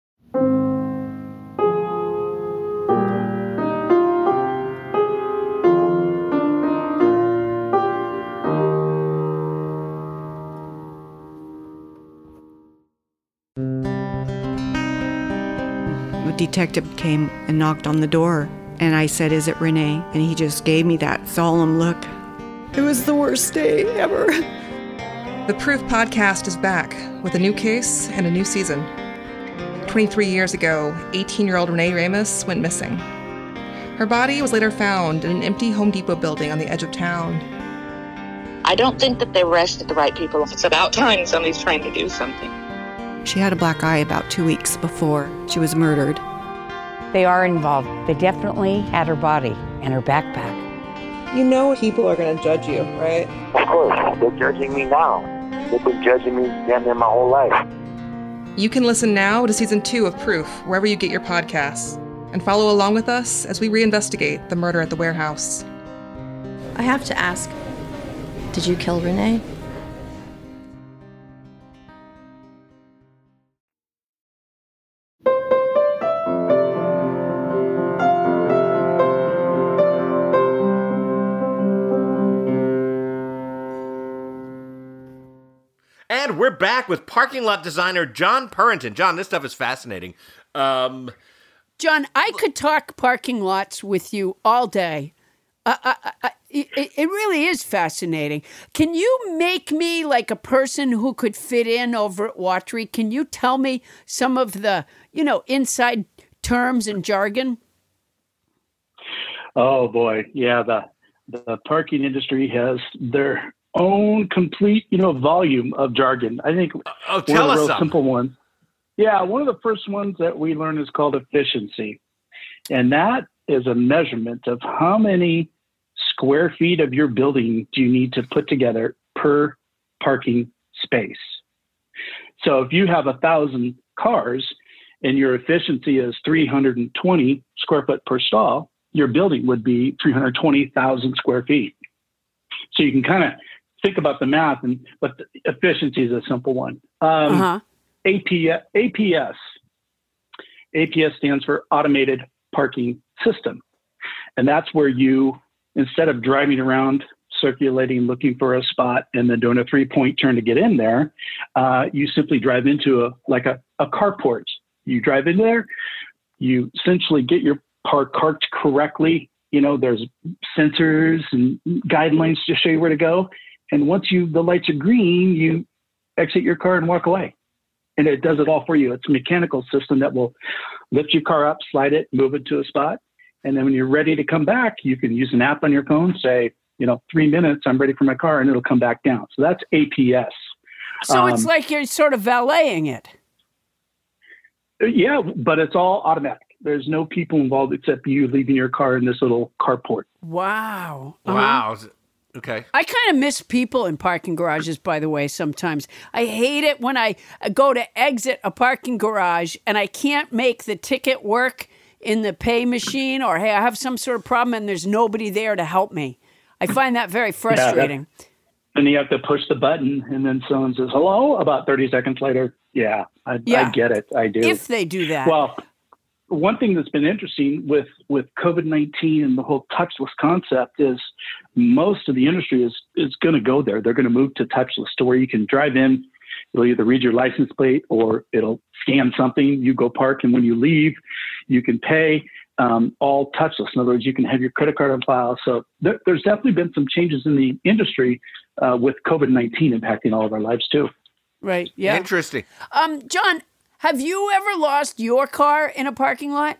A detective came and knocked on the door, and I said, "Is it Renee?" And he just gave me that solemn look. It was the worst day ever. The Proof podcast is back with a new case and a new season. 23 years ago, 18-year-old Renee Ramos went missing. Her body was later found in an empty Home Depot building on the edge of town. I don't think that they arrested the right people. It's about time somebody's trying to do something. She had a black eye about 2 weeks before she was murdered. They are involved. They definitely had her body and her backpack. You know people are going to judge you, right? Of course. They're judging me now. They've been judging me damn near my whole life. You can listen now to Season 2 of Proof, wherever you get your podcasts, and follow along with us as we reinvestigate the murder at the warehouse. I have to ask, did you kill Renee? And we're back with parking lot designer John Purinton. John, this stuff is fascinating. John, I could talk parking lots with you all day. It really is fascinating. Can you make me like a person who could fit in over at Watry? Can you tell me some of the, inside terms and jargon? Oh boy, yeah. The parking industry has their own complete, volume of jargon. I think one of the real simple ones. Yeah, one of the first ones that we learn is called efficiency. And that is a measurement of how many square feet of your building do you need to put together per parking space. So if you have 1,000 cars and your efficiency is 320 square foot per stall, your building would be 320,000 square feet. So you can kind of think about the math, but the efficiency is a simple one. APS stands for Automated Parking System. And that's where you, instead of driving around, circulating, looking for a spot, and then doing a 3-point turn to get in there, you simply drive into a carport. You drive in there, you essentially get your car parked correctly. There's sensors and guidelines to show you where to go. And once the lights are green, you exit your car and walk away. And it does it all for you. It's a mechanical system that will lift your car up, slide it, move it to a spot. And then when you're ready to come back, you can use an app on your phone, say, 3 minutes, I'm ready for my car, and it'll come back down. So that's APS. So it's like you're sort of valeting it. Yeah, but it's all automatic. There's no people involved except you leaving your car in this little carport. Wow. Wow. Okay. I kind of miss people in parking garages, by the way, sometimes. I hate it when I go to exit a parking garage and I can't make the ticket work in the pay machine, or, hey, I have some sort of problem and there's nobody there to help me. I find that very frustrating. And you have to push the button and then someone says, hello, about 30 seconds later. Yeah, I get it. I do. If they do that. Well, one thing that's been interesting with COVID-19 and the whole touchless concept is most of the industry is going to go there. They're going to move to touchless, to where you can drive in, it'll either read your license plate or it'll scan something. You go park, and when you leave, you can pay all touchless. In other words, you can have your credit card on file. So there's definitely been some changes in the industry with COVID-19 impacting all of our lives too. Right. Yeah. Interesting. John, have you ever lost your car in a parking lot?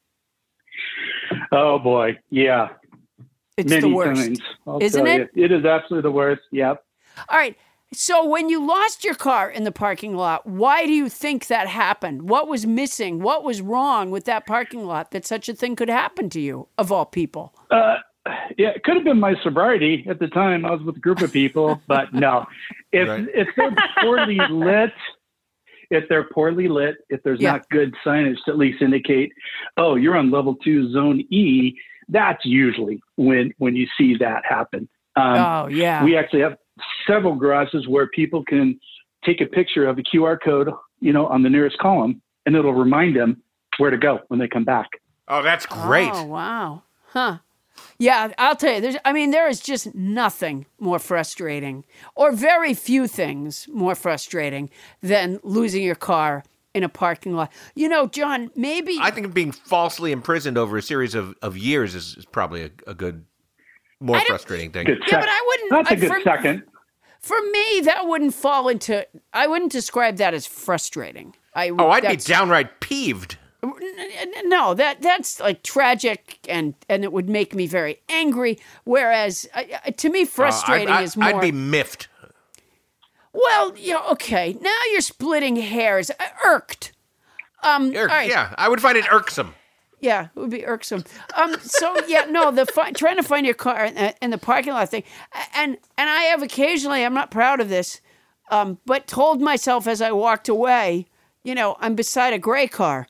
Oh boy, yeah. It's Many the worst, times, isn't tell it? you. It is absolutely the worst. Yep. All right. So when you lost your car in the parking lot, why do you think that happened? What was missing? What was wrong with that parking lot that such a thing could happen to you, of all people? Yeah, it could have been my sobriety at the time. I was with a group of people, but no. If they're poorly lit, if there's not good signage to at least indicate, oh, you're on level 2, zone E, that's usually when you see that happen. Oh, yeah. We actually have several garages where people can take a picture of a QR code, on the nearest column, and it'll remind them where to go when they come back. Oh, that's great. Oh, wow. Huh. Yeah, I'll tell you, there is just nothing more frustrating, or very few things more frustrating than losing your car in a parking lot. John, maybe... I think being falsely imprisoned over a series of years is probably a good, more frustrating thing. Yeah, but I wouldn't... That's a good second. For me, that wouldn't fall into... I wouldn't describe that as frustrating. I'd be downright peeved. No, that's like tragic, and it would make me very angry. Whereas, to me, frustrating is more... I'd be miffed. Well, okay. Now you're splitting hairs. Irked. All right. Yeah, I would find it irksome. Yeah, it would be irksome. Trying to find your car in the parking lot thing. And I have occasionally, I'm not proud of this, but told myself as I walked away, I'm beside a gray car.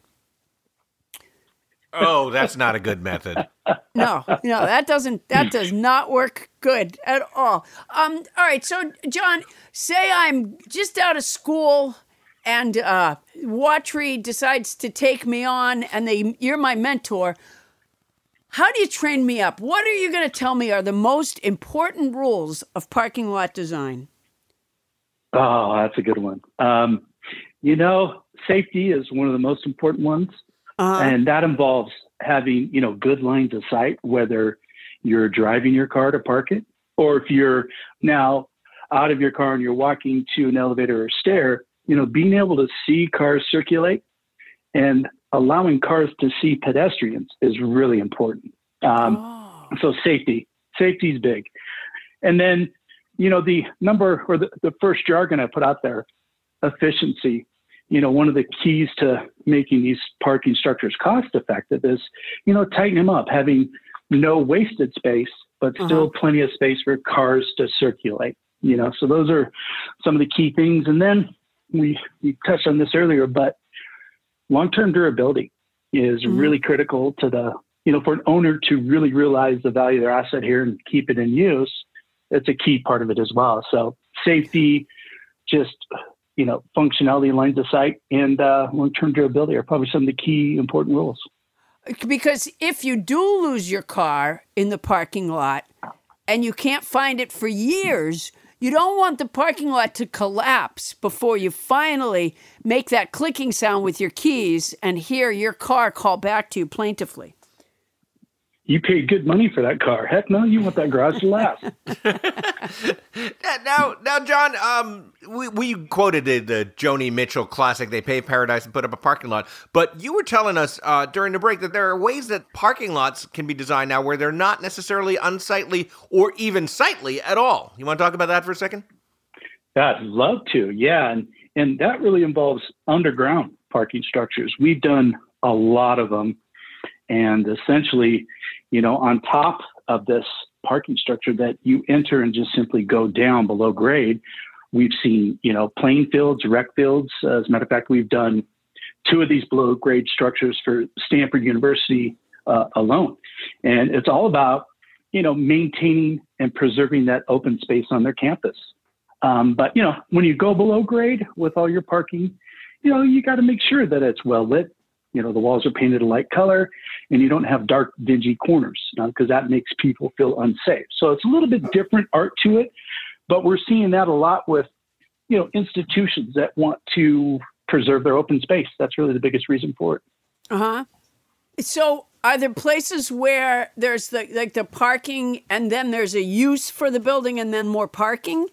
Oh, that's not a good method. No, that does not work good at all. All right, so John, say I'm just out of school and Watry decides to take me on, and you're my mentor. How do you train me up? What are you going to tell me are the most important rules of parking lot design? Oh, that's a good one. Safety is one of the most important ones. And that involves having, good lines of sight, whether you're driving your car to park it, or if you're now out of your car and you're walking to an elevator or stair, being able to see cars circulate and allowing cars to see pedestrians is really important. So safety is big. And then, the number or the first jargon I put out there, efficiency. One of the keys to making these parking structures cost effective is, tighten them up, having no wasted space, but still plenty of space for cars to circulate, so those are some of the key things. And then we touched on this earlier, but long-term durability is really critical to for an owner to really realize the value of their asset here and keep it in use. It's a key part of it as well. So safety, just functionality, lines of sight, and long-term durability are probably some of the key important rules. Because if you do lose your car in the parking lot and you can't find it for years, you don't want the parking lot to collapse before you finally make that clicking sound with your keys and hear your car call back to you plaintively. You paid good money for that car. Heck no, you want that garage to last. Now, John, we quoted the Joni Mitchell classic, They Paved Paradise and Put Up a Parking Lot, but you were telling us during the break that there are ways that parking lots can be designed now where they're not necessarily unsightly or even sightly at all. You want to talk about that for a second? I'd love to, yeah. And that really involves underground parking structures. We've done a lot of them. And essentially, on top of this parking structure that you enter and just simply go down below grade, we've seen, playing fields, rec fields. As a matter of fact, we've done 2 of these below grade structures for Stanford University alone. And it's all about, maintaining and preserving that open space on their campus. But, when you go below grade with all your parking, you got to make sure that it's well lit. The walls are painted a light color, and you don't have dark, dingy corners, because that makes people feel unsafe. So it's a little bit different art to it, but we're seeing that a lot with, institutions that want to preserve their open space. That's really the biggest reason for it. Uh-huh. So are there places where there's the parking and then there's a use for the building and then more parking?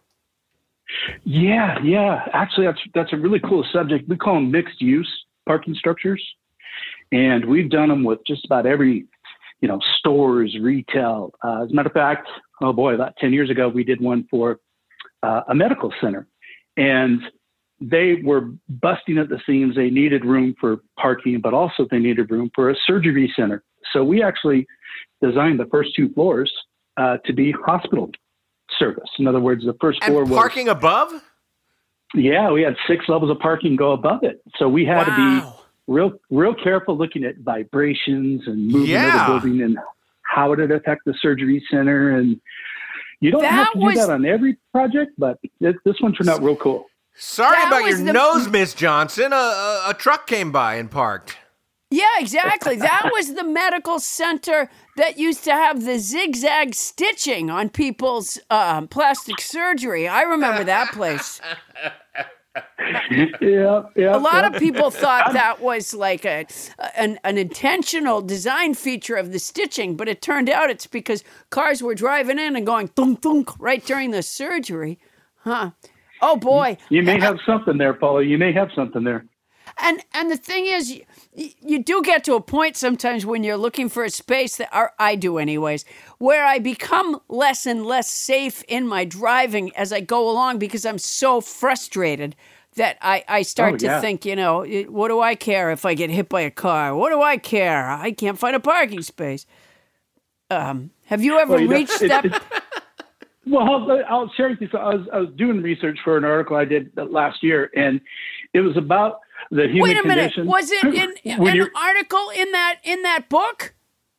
Yeah. Actually, that's a really cool subject. We call them mixed use parking structures. And we've done them with just about every, stores, retail. As a matter of fact, about 10 years ago, we did one for a medical center. And they were busting at the seams. They needed room for parking, but also they needed room for a surgery center. So we actually designed the first 2 floors to be hospital service. In other words, the first floor was parking above? Yeah, we had 6 levels of parking go above it. So we had to be real careful looking at vibrations and movement of the building and how it would affect the surgery center. And you don't have to do that on every project, but this one turned out real cool. Sorry about your nose, Miss Johnson. A truck came by and parked. Yeah, exactly. That was the medical center that used to have the zigzag stitching on people's plastic surgery. I remember that place. Yeah. A lot of people thought that was like an intentional design feature of the stitching, but it turned out it's because cars were driving in and going thunk thunk right during the surgery. Huh. Oh boy. You may have something there, Paula. You may have something there. And the thing is, you do get to a point sometimes when you're looking for a space that, or I do anyways, where I become less and less safe in my driving as I go along because I'm so frustrated that I start to think, what do I care if I get hit by a car? What do I care? I can't find a parking space. Have you ever reached that? Well, I'll share with you. So I was doing research for an article I did last year, and it was about the human condition. Wait a minute. condition. Was it an article in that book?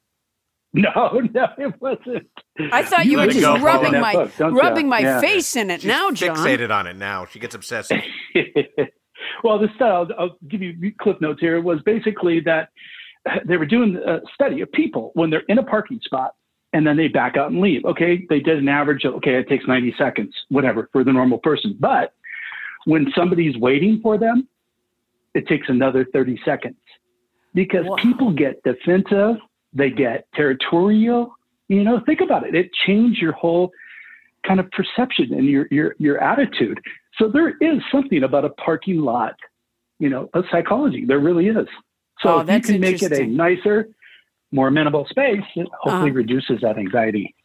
No, it wasn't. I thought you were just rubbing my face in it. She's now, John. Fixated on it now. She gets obsessive. Well, I'll give you clip notes here. It was basically that they were doing a study of people when they're in a parking spot and then they back out and leave. Okay, they did an average of, it takes 90 seconds, whatever, for the normal person. But when somebody's waiting for them, it takes another 30 seconds because people get defensive, they get territorial. Think about it. It changed your whole kind of perception and your attitude. So there is something about a parking lot, a psychology. There really is. So if you can make it a nicer, more amenable space, it hopefully reduces that anxiety.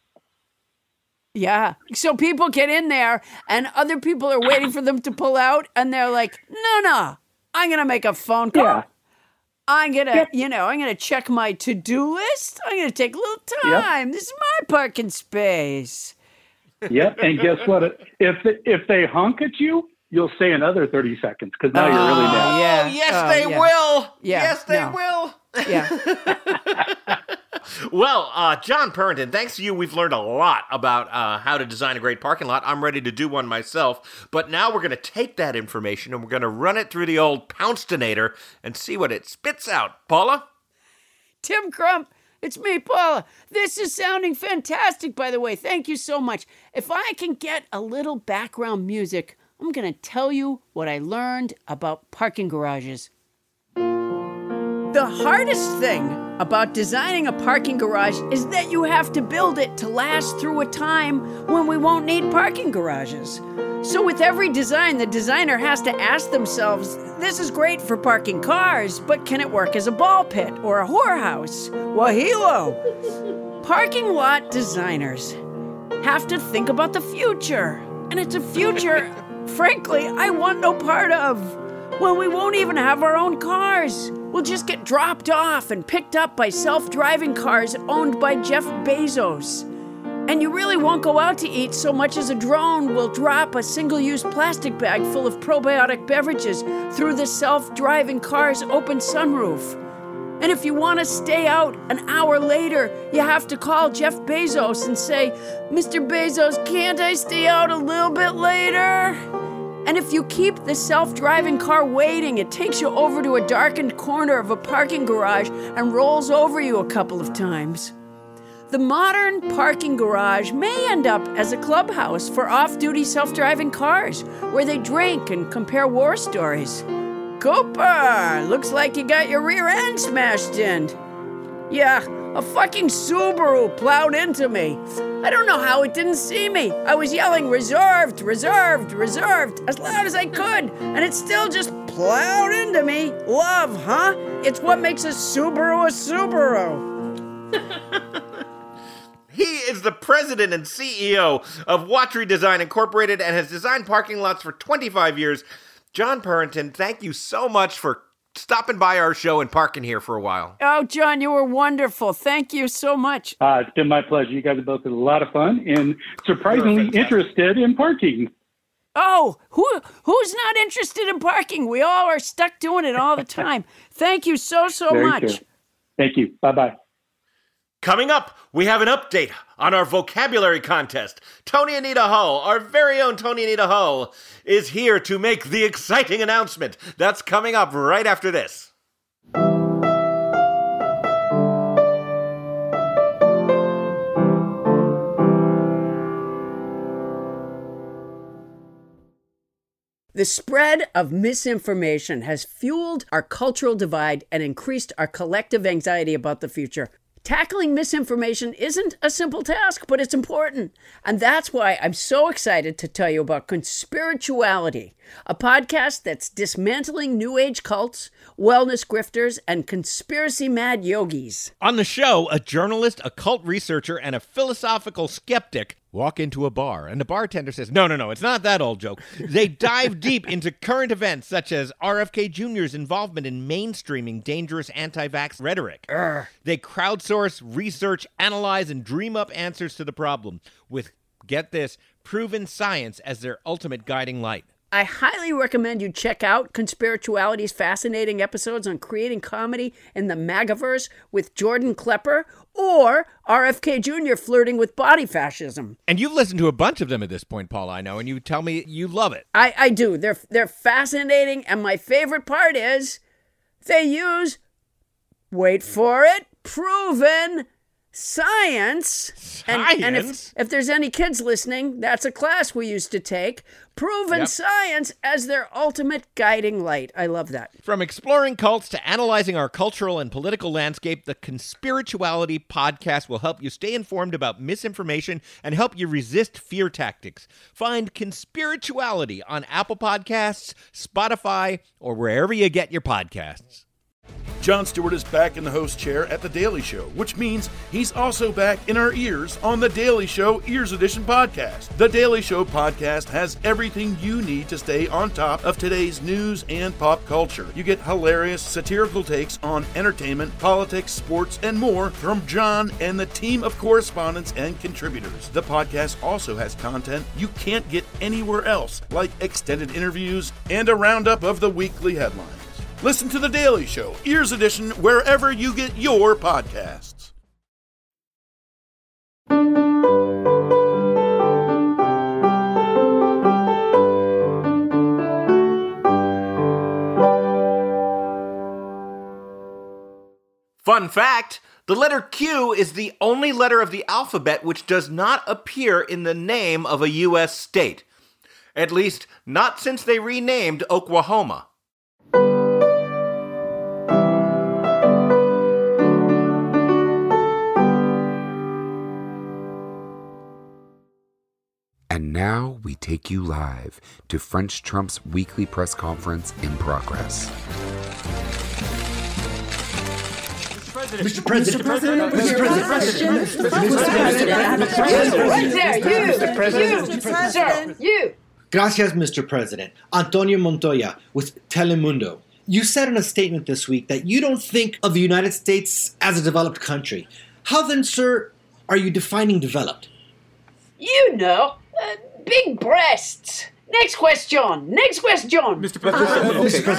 Yeah. So people get in there and other people are waiting for them to pull out and they're like, no, I'm going to make a phone call. Yeah. I'm going to, I'm going to check my to-do list. I'm going to take a little time. Yep. This is my parking space. Yep. And guess what? If they honk at you, you'll stay another 30 seconds because now you're really mad. Yeah. Yes, they will. Yeah. Yes, they will. Yeah. Well, John Purrington, thanks to you, we've learned a lot about how to design a great parking lot. I'm ready to do one myself. But now we're going to take that information and we're going to run it through the old Pounce-tonator and see what it spits out. Paula? Tim Crump, it's me, Paula. This is sounding fantastic, by the way. Thank you so much. If I can get a little background music, I'm going to tell you what I learned about parking garages. The hardest thing about designing a parking garage is that you have to build it to last through a time when we won't need parking garages. So with every design, the designer has to ask themselves, this is great for parking cars, but can it work as a ball pit or a whorehouse? Wahilo! Parking lot designers have to think about the future. And it's a future, frankly, I want no part of. When we won't even have our own cars. We'll just get dropped off and picked up by self-driving cars owned by Jeff Bezos. And you really won't go out to eat so much as a drone will drop a single-use plastic bag full of probiotic beverages through the self-driving car's open sunroof. And if you want to stay out an hour later, you have to call Jeff Bezos and say, Mr. Bezos, can't I stay out a little bit later? And if you keep the self-driving car waiting, it takes you over to a darkened corner of a parking garage and rolls over you a couple of times. The modern parking garage may end up as a clubhouse for off-duty self-driving cars, where they drink and compare war stories. Cooper, looks like you got your rear end smashed in. Yeah, a fucking Subaru plowed into me. I don't know how it didn't see me. I was yelling, reserved, reserved, reserved, as loud as I could, and it still just plowed into me. Love, huh? It's what makes a Subaru a Subaru. He is the president and CEO of Watry Design Incorporated and has designed parking lots for 25 years. John Purrington, thank you so much for stopping by our show and parking here for a while. Oh, John, you were wonderful. Thank you so much. It's been my pleasure. You guys have both had a lot of fun and surprisingly interested in parking. Oh, who's not interested in parking? We all are stuck doing it all the time. Thank you so Very much. true. Thank you. Bye-bye. Coming up, we have an update on our vocabulary contest. Tony Anita Hull, our very own Tony Anita Hull, is here to make the exciting announcement. That's coming up right after this. The spread of misinformation has fueled our cultural divide and increased our collective anxiety about the future. Tackling misinformation isn't a simple task, but it's important. And that's why I'm so excited to tell you about Conspirituality, a podcast that's dismantling New Age cults, wellness grifters, and conspiracy-mad yogis. On the show, a journalist, a cult researcher, and a philosophical skeptic walk into a bar, and the bartender says, no, it's not that old joke. They dive deep into current events such as RFK Jr.'s involvement in mainstreaming dangerous anti-vax rhetoric. They crowdsource, research, analyze, and dream up answers to the problem with, get this, proven science as their ultimate guiding light. I highly recommend you check out Conspirituality's fascinating episodes on creating comedy in the MAGAverse with Jordan Klepper, or RFK Jr. flirting with body fascism. And you've listened to a bunch of them at this point, Paul, I know, and you tell me you love it. I do. They're fascinating, and my favorite part is they use, wait for it, proven science. And if there's any kids listening, that's a class we used to take. Proven science as their ultimate guiding light. I love that. From exploring cults to analyzing our cultural and political landscape, the Conspirituality podcast will help you stay informed about misinformation and help you resist fear tactics. Find Conspirituality on Apple Podcasts, Spotify, or wherever you get your podcasts. Jon Stewart is back in the host chair at The Daily Show, which means he's also back in our ears on The Daily Show Ears Edition podcast. The Daily Show podcast has everything you need to stay on top of today's news and pop culture. You get hilarious, satirical takes on entertainment, politics, sports, and more from Jon and the team of correspondents and contributors. The podcast also has content you can't get anywhere else, like extended interviews and a roundup of the weekly headlines. Listen to The Daily Show, Ears Edition, wherever you get your podcasts. Fun fact, the letter Q is the only letter of the alphabet which does not appear in the name of a U.S. state. At least, not since they renamed Oklahoma. And now we take you live to French Trump's weekly press conference in progress. Mr. President, Sir, you. Gracias, Mr. President. Antonio Montoya with Telemundo. You said in a statement this week that you don't think of the United States as a developed country. How then, sir, are you defining developed? You know, big breasts. Next question. Mr. President.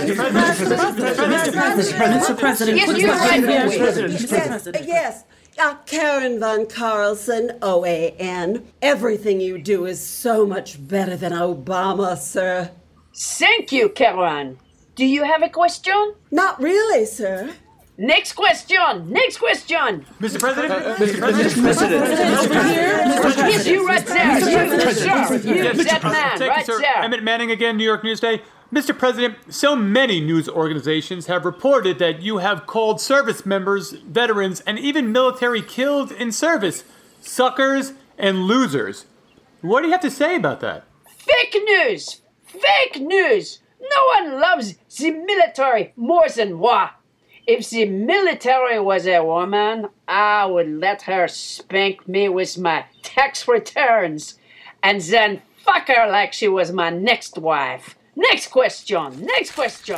Mr. President. Yes, you're right. Yes. Karen Van Carlson, OAN. Everything you do is so much better than Obama, sir. Thank you, Karen. Do you have a question? Not really, sir. Next question. Next question. Mr. President? Mr. President. Over here. Yes, you right there. You, sir. You, that man, Thank right you, sir. there. Emmett Manning again, New York Newsday. Mr. President, so many news organizations have reported that you have called service members, veterans, and even military killed in service suckers and losers. What do you have to say about that? Fake news. Fake news. No one loves the military more than moi. If the military was a woman, I would let her spank me with my tax returns and then fuck her like she was my next wife. Next question. Next question.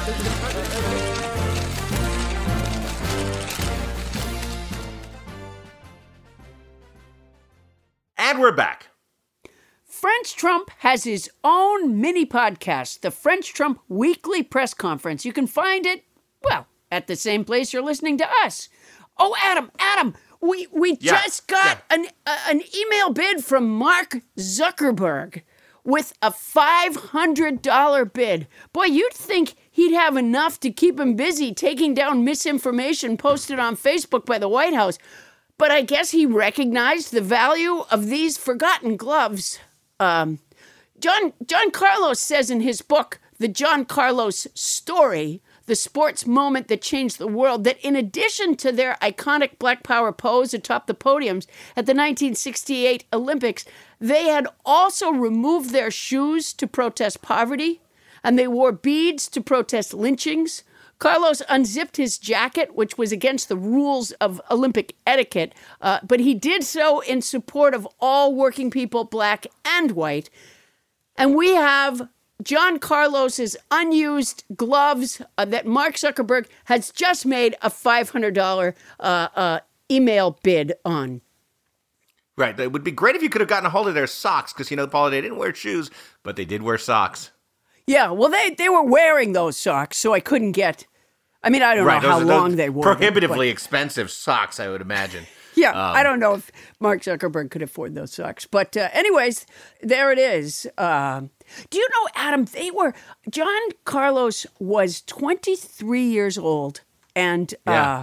And we're back. French Trump has his own mini podcast, the French Trump Weekly Press Conference. You can find it, well, at the same place you're listening to us. Oh, Adam, we just got an email bid from Mark Zuckerberg with a $500 bid. Boy, you'd think he'd have enough to keep him busy taking down misinformation posted on Facebook by the White House. But I guess he recognized the value of these forgotten gloves. John Carlos says in his book, The John Carlos Story, the sports moment that changed the world, that in addition to their iconic Black Power pose atop the podiums at the 1968 Olympics, they had also removed their shoes to protest poverty, and they wore beads to protest lynchings. Carlos unzipped his jacket, which was against the rules of Olympic etiquette, but he did so in support of all working people, black and white. And we have John Carlos's unused gloves that Mark Zuckerberg has just made a $500 email bid on. Right. It would be great if you could have gotten a hold of their socks, because, Paula, they didn't wear shoes, but they did wear socks. Yeah, well, they were wearing those socks, so I couldn't get... I mean, I don't know how long they wore prohibitively expensive socks, I would imagine. Yeah, I don't know if Mark Zuckerberg could afford those socks. But anyways, there it is. Do you know, Adam, John Carlos was 23 years old, and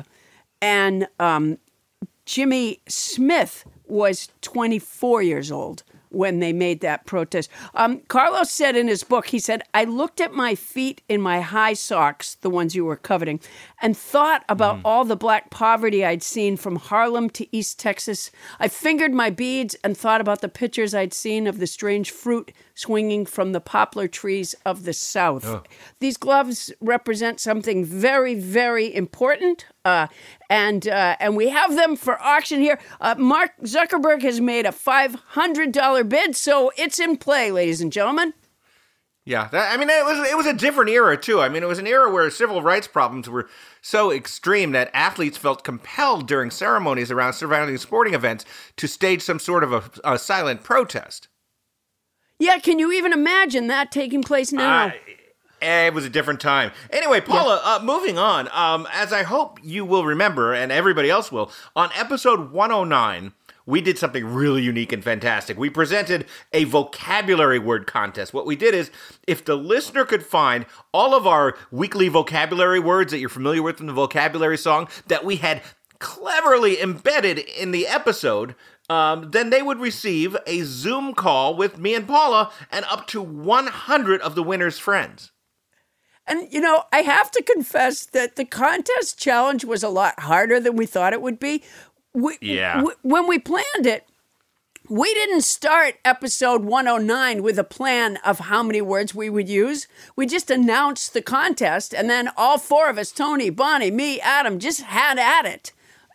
Jimmy Smith was 24 years old when they made that protest. Carlos said in his book, he said, I looked at my feet in my high socks, the ones you were coveting, and thought about all the black poverty I'd seen from Harlem to East Texas. I fingered my beads and thought about the pictures I'd seen of the strange fruit swinging from the poplar trees of the South. Oh. These gloves represent something very, very important. And we have them for auction here. Mark Zuckerberg has made a $500 bid, so it's in play, ladies and gentlemen. Yeah, it was a different era, too. It was an era where civil rights problems were so extreme that athletes felt compelled during ceremonies around surrounding sporting events to stage some sort of a silent protest. Yeah, can you even imagine that taking place now? It was a different time. Anyway, Paula, moving on, as I hope you will remember, and everybody else will, on episode 109, we did something really unique and fantastic. We presented a vocabulary word contest. What we did is, if the listener could find all of our weekly vocabulary words that you're familiar with from the vocabulary song that we had cleverly embedded in the episode, then they would receive a Zoom call with me and Paula and up to 100 of the winner's friends. And, I have to confess that the contest challenge was a lot harder than we thought it would be. When we planned it, we didn't start episode 109 with a plan of how many words we would use. We just announced the contest, and then all four of us, Tony, Bonnie, me, Adam, just had at it.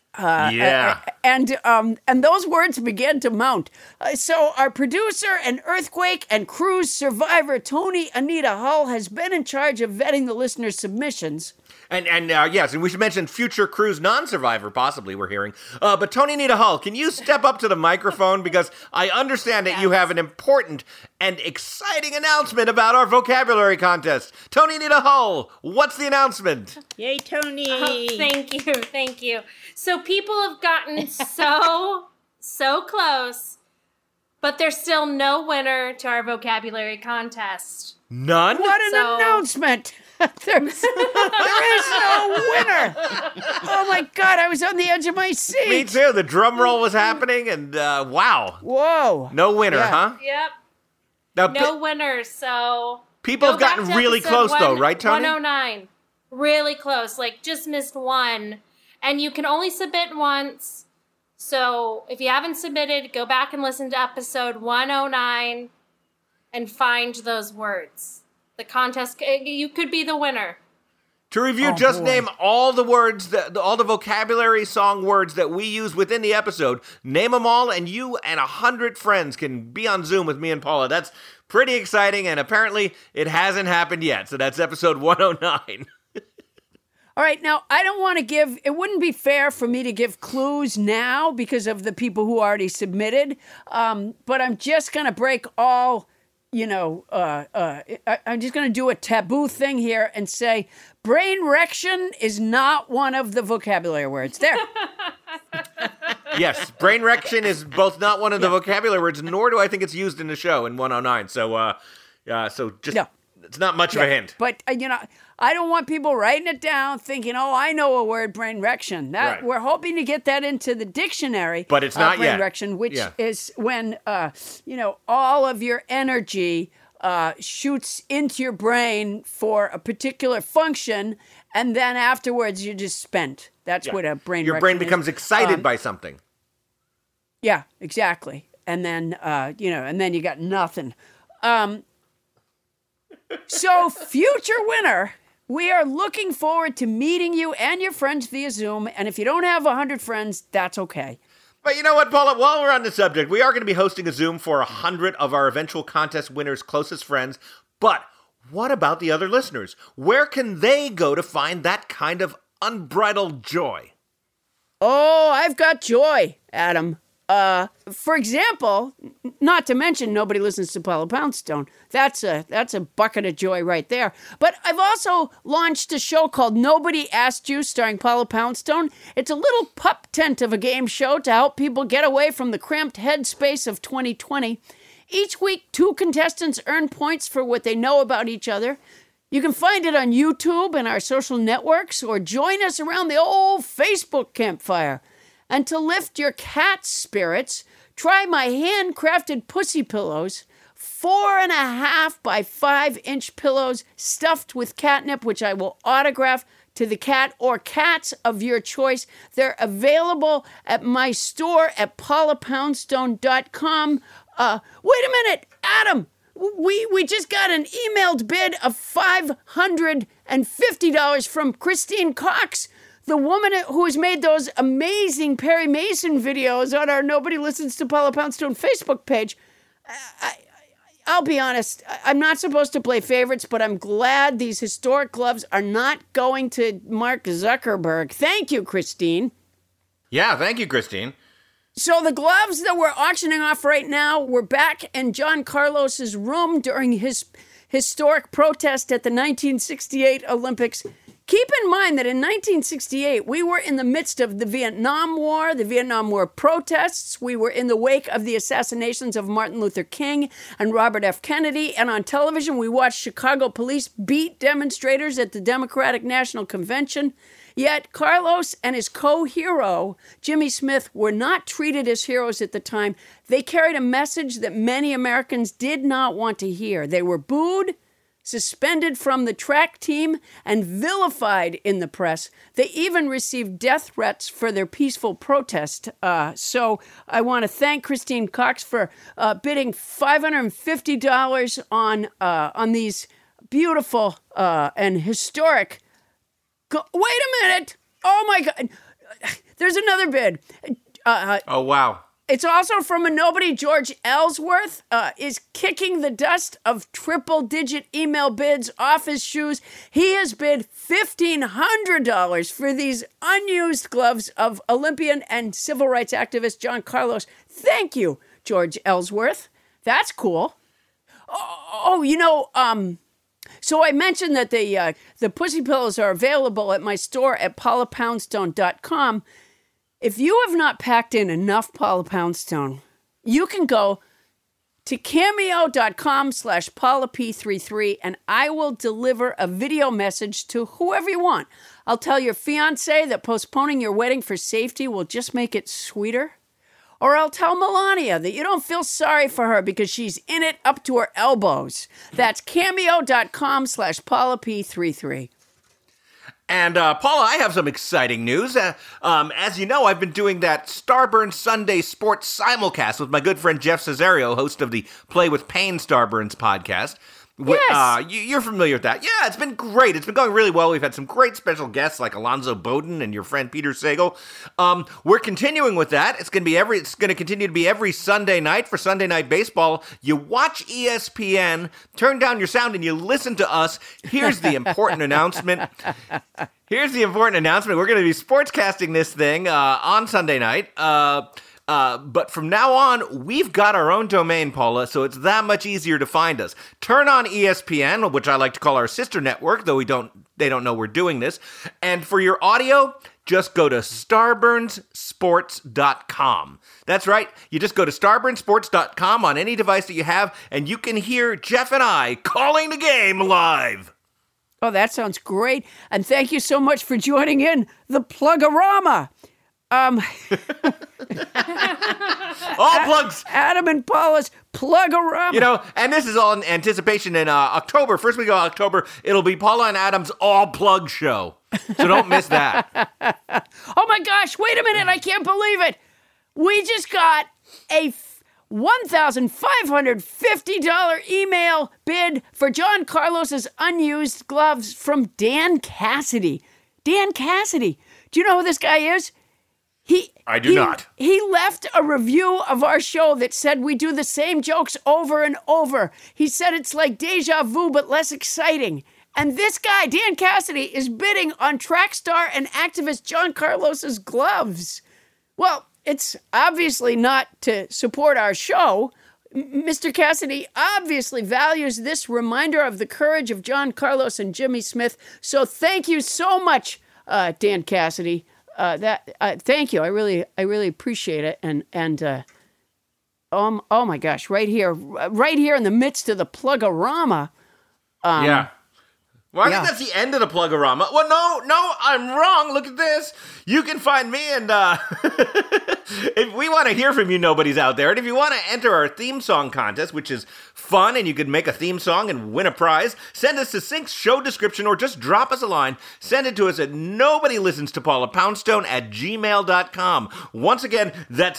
And those words began to mount. So our producer and earthquake and cruise survivor, Tony Anita Hull, has been in charge of vetting the listeners' submissions. And yes, and we should mention future cruise non-survivor, possibly, we're hearing. But Tony Anita Hull, can you step up to the microphone? Because I understand that you have an important and exciting announcement about our vocabulary contest. Tony Anita Hull, what's the announcement? Yay, Tony. Oh, thank you. So people have gotten so close, But there's still no winner to our vocabulary contest. None? What an announcement! there is no winner. Oh my God, I was on the edge of my seat. Me too. The drum roll was happening, and wow. Whoa. No winner, Yeah. huh? Yep. Now, No winners, so... People have go back gotten to really episode close, though, right, Tony? 109. Really close. Like, just missed one. And you can only submit once. So, if you haven't submitted, go back and listen to episode 109 and find those words. The contest, you could be the winner. To review, name all the words, all the vocabulary song words that we use within the episode. Name them all, and you and 100 friends can be on Zoom with me and Paula. That's pretty exciting, and apparently it hasn't happened yet. So that's episode 109. All right, now, I don't want to give, it wouldn't be fair for me to give clues now because of the people who already submitted, but I'm just going to break all, I'm just going to do a taboo thing here and say brainrection is not one of the vocabulary words. There. Yes, brainrection is both not one of the vocabulary words, nor do I think it's used in the show in 109. So, it's not much of a hint. But, I don't want people writing it down thinking, I know a word, brainrection. Right. We're hoping to get that into the dictionary. But it's not yet. Brainrection, which is when, all of your energy shoots into your brain for a particular function, and then afterwards you're just spent. That's what a brainrection is. Your brain becomes excited by something. Yeah, exactly. And then, and then you got nothing. So, future winner, we are looking forward to meeting you and your friends via Zoom. And if you don't have 100 friends, that's okay. But you know what, Paula? While we're on the subject, we are going to be hosting a Zoom for 100 of our eventual contest winners' closest friends. But what about the other listeners? Where can they go to find that kind of unbridled joy? Oh, I've got joy, Adam. For example, not to mention nobody listens to Paula Poundstone. That's a bucket of joy right there. But I've also launched a show called Nobody Asked You, starring Paula Poundstone. It's a little pup tent of a game show to help people get away from the cramped headspace of 2020. Each week, 2 contestants earn points for what they know about each other. You can find it on YouTube and our social networks, or join us around the old Facebook campfire. And to lift your cat spirits, try my handcrafted pussy pillows, 4.5 by 5-inch pillows stuffed with catnip, which I will autograph to the cat or cats of your choice. They're available at my store at paulapoundstone.com. Wait a minute, Adam. We just got an emailed bid of $550 from Christine Cox, the woman who has made those amazing Perry Mason videos on our Nobody Listens to Paula Poundstone Facebook page. I'll be honest, I'm not supposed to play favorites, but I'm glad these historic gloves are not going to Mark Zuckerberg. Thank you, Christine. Yeah, thank you, Christine. So the gloves that we're auctioning off right now were back in John Carlos's room during his historic protest at the 1968 Olympics. Keep in mind that in 1968, we were in the midst of the Vietnam War protests. We were in the wake of the assassinations of Martin Luther King and Robert F. Kennedy. And on television, we watched Chicago police beat demonstrators at the Democratic National Convention. Yet Carlos and his co-hero, Jimmy Smith, were not treated as heroes at the time. They carried a message that many Americans did not want to hear. They were booed, suspended from the track team, and vilified in the press. They even received death threats for their peaceful protest. So I want to thank Christine Cox for bidding $550 on these beautiful and historic. Wait a minute! Oh my God! There's another bid. Oh wow! It's also from a nobody. George Ellsworth is kicking the dust of triple-digit email bids off his shoes. He has bid $1,500 for these unused gloves of Olympian and civil rights activist John Carlos. Thank you, George Ellsworth. That's cool. So I mentioned that the pussy pillows are available at my store at paulapoundstone.com. If you have not packed in enough Paula Poundstone, you can go to cameo.com/PaulaP33, and I will deliver a video message to whoever you want. I'll tell your fiance that postponing your wedding for safety will just make it sweeter. Or I'll tell Melania that you don't feel sorry for her because she's in it up to her elbows. That's cameo.com/PaulaP33. And Paula, I have some exciting news. As you know, I've been doing that Starburns Sunday Sports simulcast with my good friend Jeff Cesario, host of the Play with Pain Starburns podcast. Yes. You're familiar with that. Yeah, it's been great. It's been going really well. We've had some great special guests like Alonzo Bowden and your friend Peter Sagal. We're continuing with that. It's going to continue to be every Sunday night for Sunday Night Baseball. You watch ESPN, turn down your sound, and you listen to us. Here's the important announcement. We're going to be sportscasting this thing on Sunday night. But from now on, we've got our own domain, Paula, so it's that much easier to find us. Turn on ESPN, which I like to call our sister network, though they don't know we're doing this. And for your audio, just go to Starburnsports.com. That's right. You just go to Starburnsports.com on any device that you have, and you can hear Jeff and I calling the game live. Oh, that sounds great. And thank you so much for joining in the Plugorama. All plugs. Adam and Paula's Plugorama. You know, and this is all in anticipation in October. First week of October, it'll be Paula and Adam's All Plug Show. So don't miss that. Oh my gosh, wait a minute. I can't believe it. We just got a $1,550 email bid for John Carlos's unused gloves from Dan Cassidy. Dan Cassidy. Do you know who this guy is? I do not. He left a review of our show that said we do the same jokes over and over. He said it's like deja vu, but less exciting. And this guy, Dan Cassidy, is bidding on track star and activist John Carlos's gloves. Well, it's obviously not to support our show. Mr. Cassidy obviously values this reminder of the courage of John Carlos and Jimmy Smith. So thank you so much, Dan Cassidy. Thank you. I really appreciate it. And oh my gosh, right here in the midst of the Plugorama. Yeah. Well, I think that's the end of the Plugorama. Well, no, I'm wrong. Look at this. You can find me, and if we want to hear from you, nobody's out there. And if you want to enter our theme song contest, which is fun, and you could make a theme song and win a prize, send us a succinct show description or just drop us a line. Send it to us at nobodylistenstopaulapoundstone@gmail.com. Once again, that's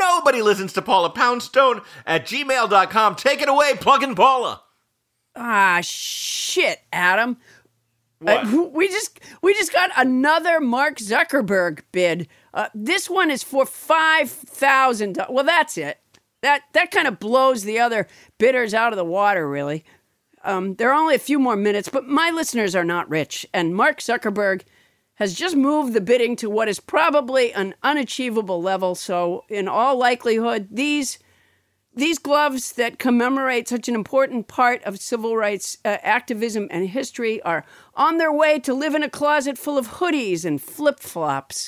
nobodylistenstopaulapoundstone@gmail.com. Take it away, Pluggin' Paula. Ah, shit, Adam. What? We just got another Mark Zuckerberg bid. This one is for $5,000. Well, that's it. That kind of blows the other bidders out of the water, really. There are only a few more minutes, but my listeners are not rich, and Mark Zuckerberg has just moved the bidding to what is probably an unachievable level. So, in all likelihood, these gloves that commemorate such an important part of civil rights activism and history are on their way to live in a closet full of hoodies and flip-flops.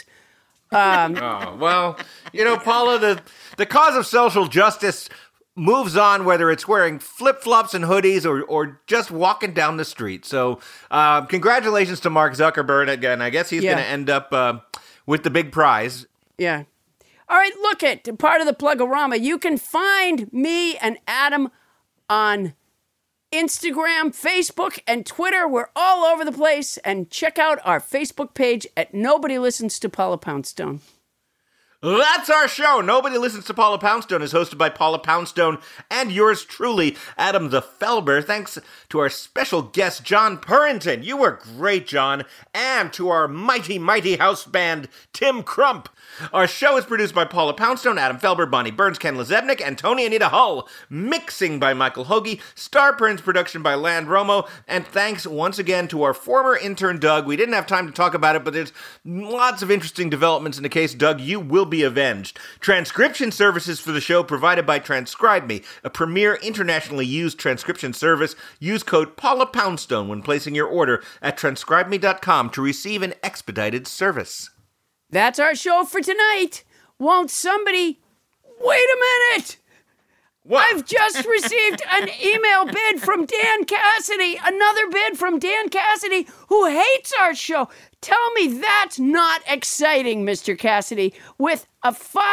Well, you know, Paula, the cause of social justice moves on whether it's wearing flip-flops and hoodies or just walking down the street. So congratulations to Mark Zuckerberg again. I guess he's going to end up with the big prize. Yeah. All right, look at part of the Plugorama. You can find me and Adam on Instagram, Facebook, and Twitter. We're all over the place. And check out our Facebook page at Nobody Listens to Paula Poundstone. That's our show. Nobody Listens to Paula Poundstone is hosted by Paula Poundstone and yours truly, Adam the Felber. Thanks to our special guest, John Purrington. You were great, John. And to our mighty, mighty house band, Tim Crump. Our show is produced by Paula Poundstone, Adam Felber, Bonnie Burns, Ken Lezebnik, and Tony Anita Hull. Mixing by Michael Hoagie. Starburns production by Land Romo. And thanks once again to our former intern, Doug. We didn't have time to talk about it, but there's lots of interesting developments in the case. Doug, you will be avenged. Transcription services for the show provided by Transcribe Me, a premier internationally used transcription service. Use code Paula Poundstone when placing your order at transcribeme.com to receive an expedited service. That's our show for tonight. Won't somebody... Wait a minute! I've just received an email bid from Dan Cassidy, another bid from Dan Cassidy, who hates our show. Tell me that's not exciting, Mr. Cassidy. With a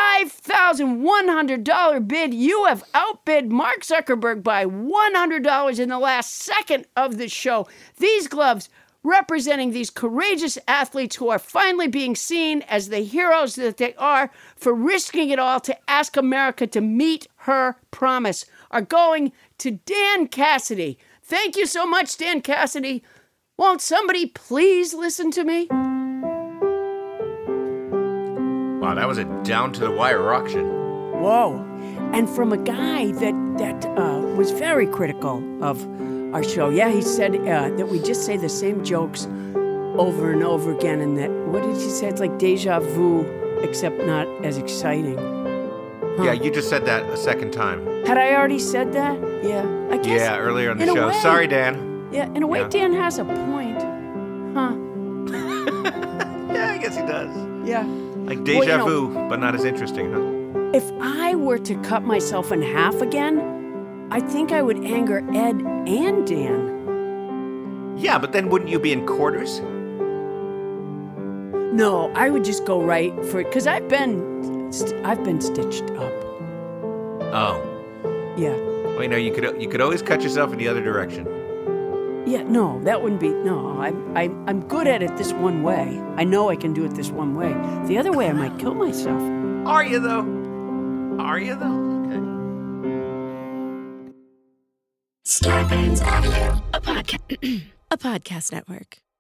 $5,100 bid, you have outbid Mark Zuckerberg by $100 in the last second of the show. These gloves, representing these courageous athletes who are finally being seen as the heroes that they are for risking it all to ask America to meet her promise, are going to Dan Cassidy. Thank you so much, Dan Cassidy. Won't somebody please listen to me? Wow, that was a down-to-the-wire auction. Whoa. And from a guy that was very critical of our show. Yeah, he said that we just say the same jokes over and over again, and that, what did he say? It's like deja vu, except not as exciting. Huh. Yeah, you just said that a second time. Had I already said that? Yeah, I guess. Yeah, earlier in the show. Sorry, Dan. Yeah, in a way, Dan has a point. Huh. Yeah, I guess he does. Yeah. Like deja vu, but not as interesting, huh? If I were to cut myself in half again, I think I would anger Ed and Dan. Yeah, but then wouldn't you be in quarters? No, I would just go right for it, because I've been stitched up. Oh. Yeah. Well, you could always cut yourself in the other direction. Yeah, no, that wouldn't be. No, I'm good at it this one way. I know I can do it this one way. The other way, I might kill myself. Are you though? Are you though? Star Bands Audio, a podcast network.